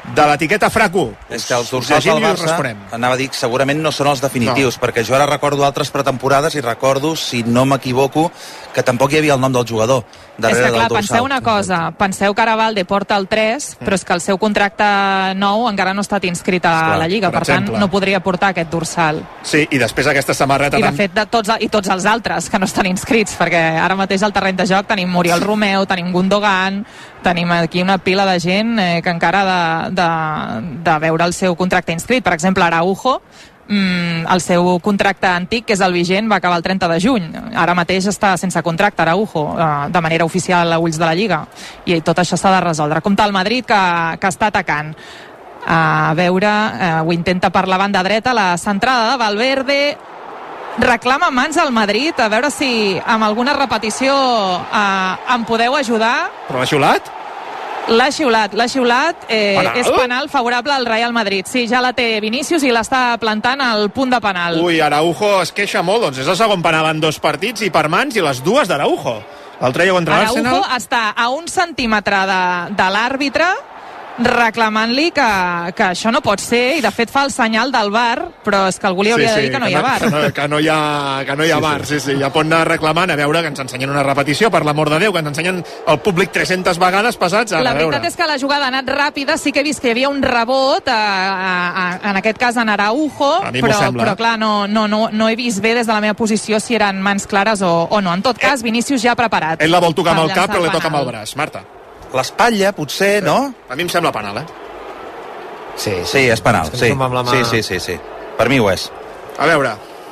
Speaker 2: de l'etiqueta FRAC1.
Speaker 5: És que els dorsals del Barça, anava a dir, segurament no són els definitius, perquè jo ara recordo altres pretemporades i recordo, si no m'equivoco, que tampoc hi havia el nom del jugador darrere del dorsal.
Speaker 3: Penseu una cosa, penseu que ara Valde porta el 3, però és que el seu contracte nou encara no ha estat inscrit a la Lliga, per tant no podria portar aquest dorsal.
Speaker 2: Sí, i després aquesta samarreta...
Speaker 3: I de fet, tots els altres que no estan inscrits, perquè ara mateix al terreny de joc tenim Muriel Romeu, tenim Gundogan, tenim aquí una pila de gent que encara ha de veure el seu contracte inscrit. Per exemple, Araujo, el seu contracte antic, que és el vigent, va acabar el 30 de juny. Ara mateix està sense contracte Araujo, de manera oficial a ulls de la Lliga, i tot això s'ha de resoldre. Compte el Madrid, que està atacant. A veure, ho intenta per la banda dreta, la centrada de Valverde, reclama mans al Madrid, a veure si amb alguna repetició em podeu ajudar.
Speaker 2: Però l'ha xiulat?
Speaker 3: L'ha xiulat, és penal favorable al Real Madrid. Sí, ja la té Vinícius i l'està plantant al punt de penal.
Speaker 2: Ui, Araujo es queixa molt, doncs és el segon penal en 2 partits i per mans, i les dues d'Araujo. L'altre dia contra l'Arsenal...
Speaker 3: Araujo està a 1 centímetre de l'àrbitre reclamant-li que això no pot ser, i de fet fa el senyal del VAR, però és que algú li hauria de dir que no hi ha VAR.
Speaker 2: Que no hi ha VAR, sí, ja pot anar reclamant, a veure, que ens ensenyen una repetició, per l'amor de Déu, que ens ensenyen el públic 300 vegades passats.
Speaker 3: La veritat és que la jugada ha anat ràpida, sí que he vist que hi havia un rebot, en aquest cas en Araujo, però clar, no he vist bé des de la meva posició si eren mans clares o no. En tot cas, Vinícius ja ha preparat.
Speaker 2: Ell la vol tocar amb el cap, però li toca amb el braç. Marta.
Speaker 5: L'espatlla, potser, no?
Speaker 2: A mi em sembla penal,
Speaker 5: Sí, és penal, sí. Per mi ho és.
Speaker 2: A veure.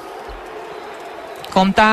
Speaker 3: Compte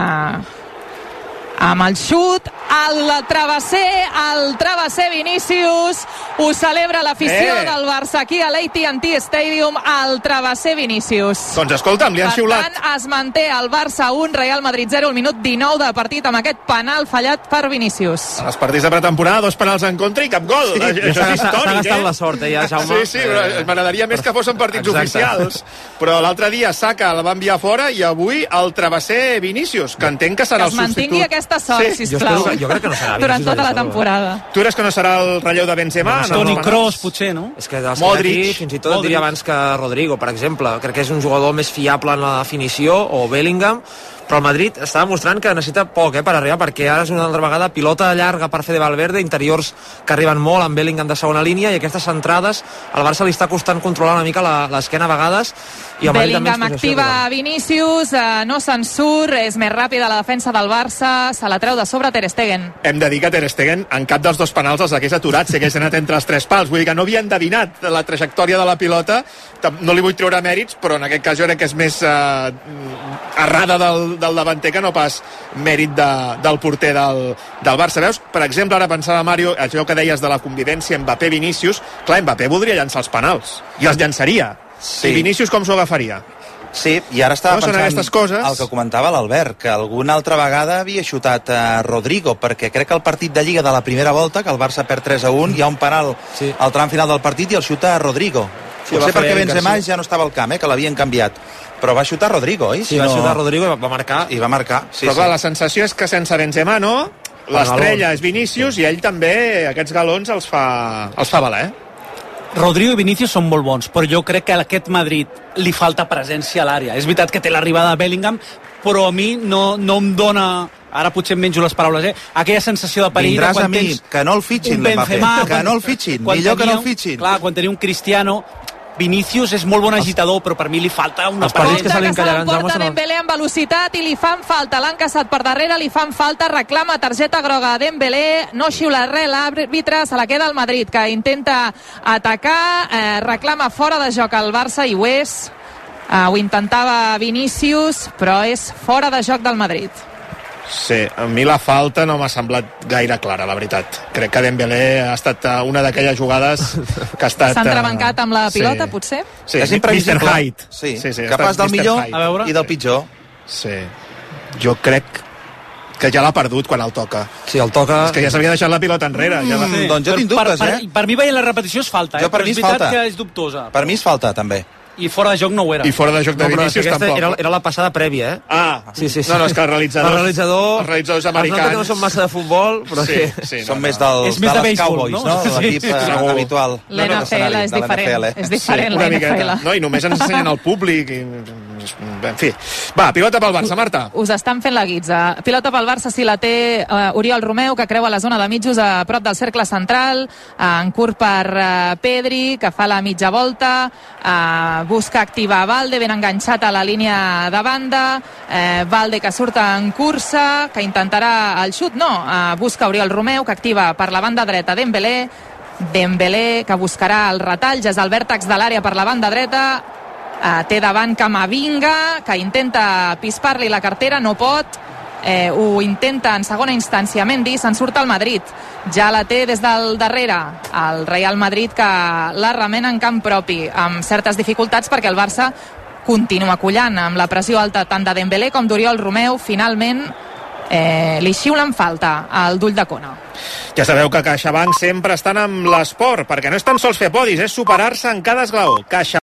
Speaker 3: amb el xut, el travesser Vinícius, ho celebra l'afició del Barça aquí a l'AT&T Stadium, el travesser Vinícius.
Speaker 2: Doncs escolta'm, li han xiulat.
Speaker 3: Per tant, es manté el Barça 1, Real Madrid 0, al minut 19 de partit, amb aquest penal fallat per Vinícius.
Speaker 2: En els partits de pretemporada, 2 penals en contra i cap gol.
Speaker 4: Sí, això és històric, S'ha gastat la sort, ja, Jaume.
Speaker 2: Sí, m'agradaria més que fossin partits oficials. Però l'altre dia Saka la va enviar fora i avui el travesser Vinícius, que entenc que serà el substitut.
Speaker 3: Que es mantingui aquesta sort, sisplau.
Speaker 4: Jo crec que no serà
Speaker 3: durant tota la temporada.
Speaker 2: Tu creus que no serà el relleu de Benzema?
Speaker 7: Toni Kroos, potser, no?
Speaker 4: És que Modric, fins i tot diria abans que Rodrigo, per exemple. Crec que és un jugador més fiable en la definició, o Bellingham, però el Madrid està demostrant que necessita poc per arribar, perquè ara és una altra vegada pilota llarga per fer de Valverde, interiors que arriben molt amb Bellingham de segona línia, i aquestes centrades al Barça li està costant controlar una mica l'esquena a vegades, i el Madrid
Speaker 3: Bellingham activa Vinícius, no se'n surt, és més ràpida la defensa del Barça, se la treu de sobre Ter Stegen.
Speaker 2: Hem de dir que Ter Stegen en cap dels 2 penals els hagués aturat si hagués anat entre els 3 pals, vull dir que no havia endevinat la trajectòria de la pilota. No li vull treure mèrits, però en aquest cas jo crec que és més errada del davanter que no pas mèrit del porter del Barça. Veus? Per exemple, ara pensava, Mario, allò que deies de la convivència Mbappé-Vinícius, clar, Mbappé voldria llançar els penals i els llançaria. I Vinícius com s'ho agafaria?
Speaker 5: Sí, i ara estava
Speaker 2: pensant coses.
Speaker 5: El que comentava l'Albert, que alguna altra vegada havia xutat a Rodrigo, perquè crec que el partit de Lliga de la primera volta, que el Barça perd 3-1, hi ha un penal al tram final del partit i el xuta a Rodrigo. Potser perquè Benzema ja no estava al camp, que l'havien canviat. Però va xutar Rodrigo, oi?
Speaker 4: Sí, va xutar Rodrigo i va marcar.
Speaker 5: I va marcar, sí.
Speaker 2: Però clar, la sensació és que sense Benzema no, l'estrella és Vinícius i ell també aquests galons els fa valer.
Speaker 7: Rodrigo i Vinícius són molt bons, però jo crec que a aquest Madrid li falta presència a l'àrea. És veritat que té l'arribada de Bellingham, però a mi no em dona, ara potser em menjo les paraules, aquella sensació de perill.
Speaker 5: Vindràs a mi, que no el fitxin l'Mbappé, que no el fitxin, millor que no el fitxin.
Speaker 7: Clar, quan tenia un Cristiano, Vinícius és molt bon agitador, però per mi li falta una
Speaker 3: presència. Que se l'emporta Dembélé amb velocitat i li fan falta, l'han caçat per darrere, li fan falta, reclama targeta groga a Dembélé, no xiula res l'àrbitre, se la queda el Madrid, que intenta atacar, reclama fora de joc al Barça i ho és. Ho intentava Vinícius, però és fora de joc del Madrid.
Speaker 2: Sí, a mi la falta no m'ha semblat gaire clara, la veritat. Crec que Dembélé ha estat una d'aquelles jugades que ha estat...
Speaker 3: S'ha entrebancat amb la pilota, potser?
Speaker 2: Sí, és Mr. Hyde.
Speaker 5: Sí, capaç del millor i del pitjor.
Speaker 2: Sí, jo crec que ja l'ha perdut quan el toca.
Speaker 4: Sí, el toca...
Speaker 2: És que ja s'havia deixat la pilota enrere.
Speaker 5: Doncs jo tinc dubtes,
Speaker 7: Per mi veient la repetició és falta,
Speaker 5: per mi
Speaker 7: és veritat que és dubtosa.
Speaker 5: Per mi és falta, també.
Speaker 7: I fora de joc no ho era.
Speaker 2: I fora de joc de Vinícius tampoc.
Speaker 4: Era la passada prèvia,
Speaker 2: Sí. No, és que els realitzadors americans...
Speaker 4: que no són massa de futbol, però
Speaker 5: són més dels Cowboys, no? L'equip habitual.
Speaker 3: L'NFL és diferent. És diferent, l'NFL.
Speaker 2: No, i només ens ensenyen el públic. En fi. Va, pilota pel Barça, Marta.
Speaker 3: Us estan fent la guitza. Pilota pel Barça si la té Oriol Romeu, que creua la zona de mitjos a prop del cercle central, en curt per Pedri, que fa la mitja volta, busca activar Valde, ben enganxat a la línia de banda, Valde que surt en cursa, que intentarà el xut, busca Oriol Romeu, que activa per la banda dreta Dembélé, que buscarà el retall, ja és al vèrtex de l'àrea per la banda dreta, té davant Camavinga, que intenta pispar-li la cartera, no pot, ho intenta en segona instància Mendy, se'n surt al Madrid, ja la té des del darrere el Real Madrid, que la remena en camp propi amb certes dificultats perquè el Barça continua collant amb la pressió alta tant de Dembélé com d'Oriol Romeu. Finalment li xiulen falta al d'Ull de Cona.
Speaker 2: Ja sabeu que CaixaBank sempre estan amb l'esport, perquè no és tan sols fer podis, és superar-se en cada esglaó.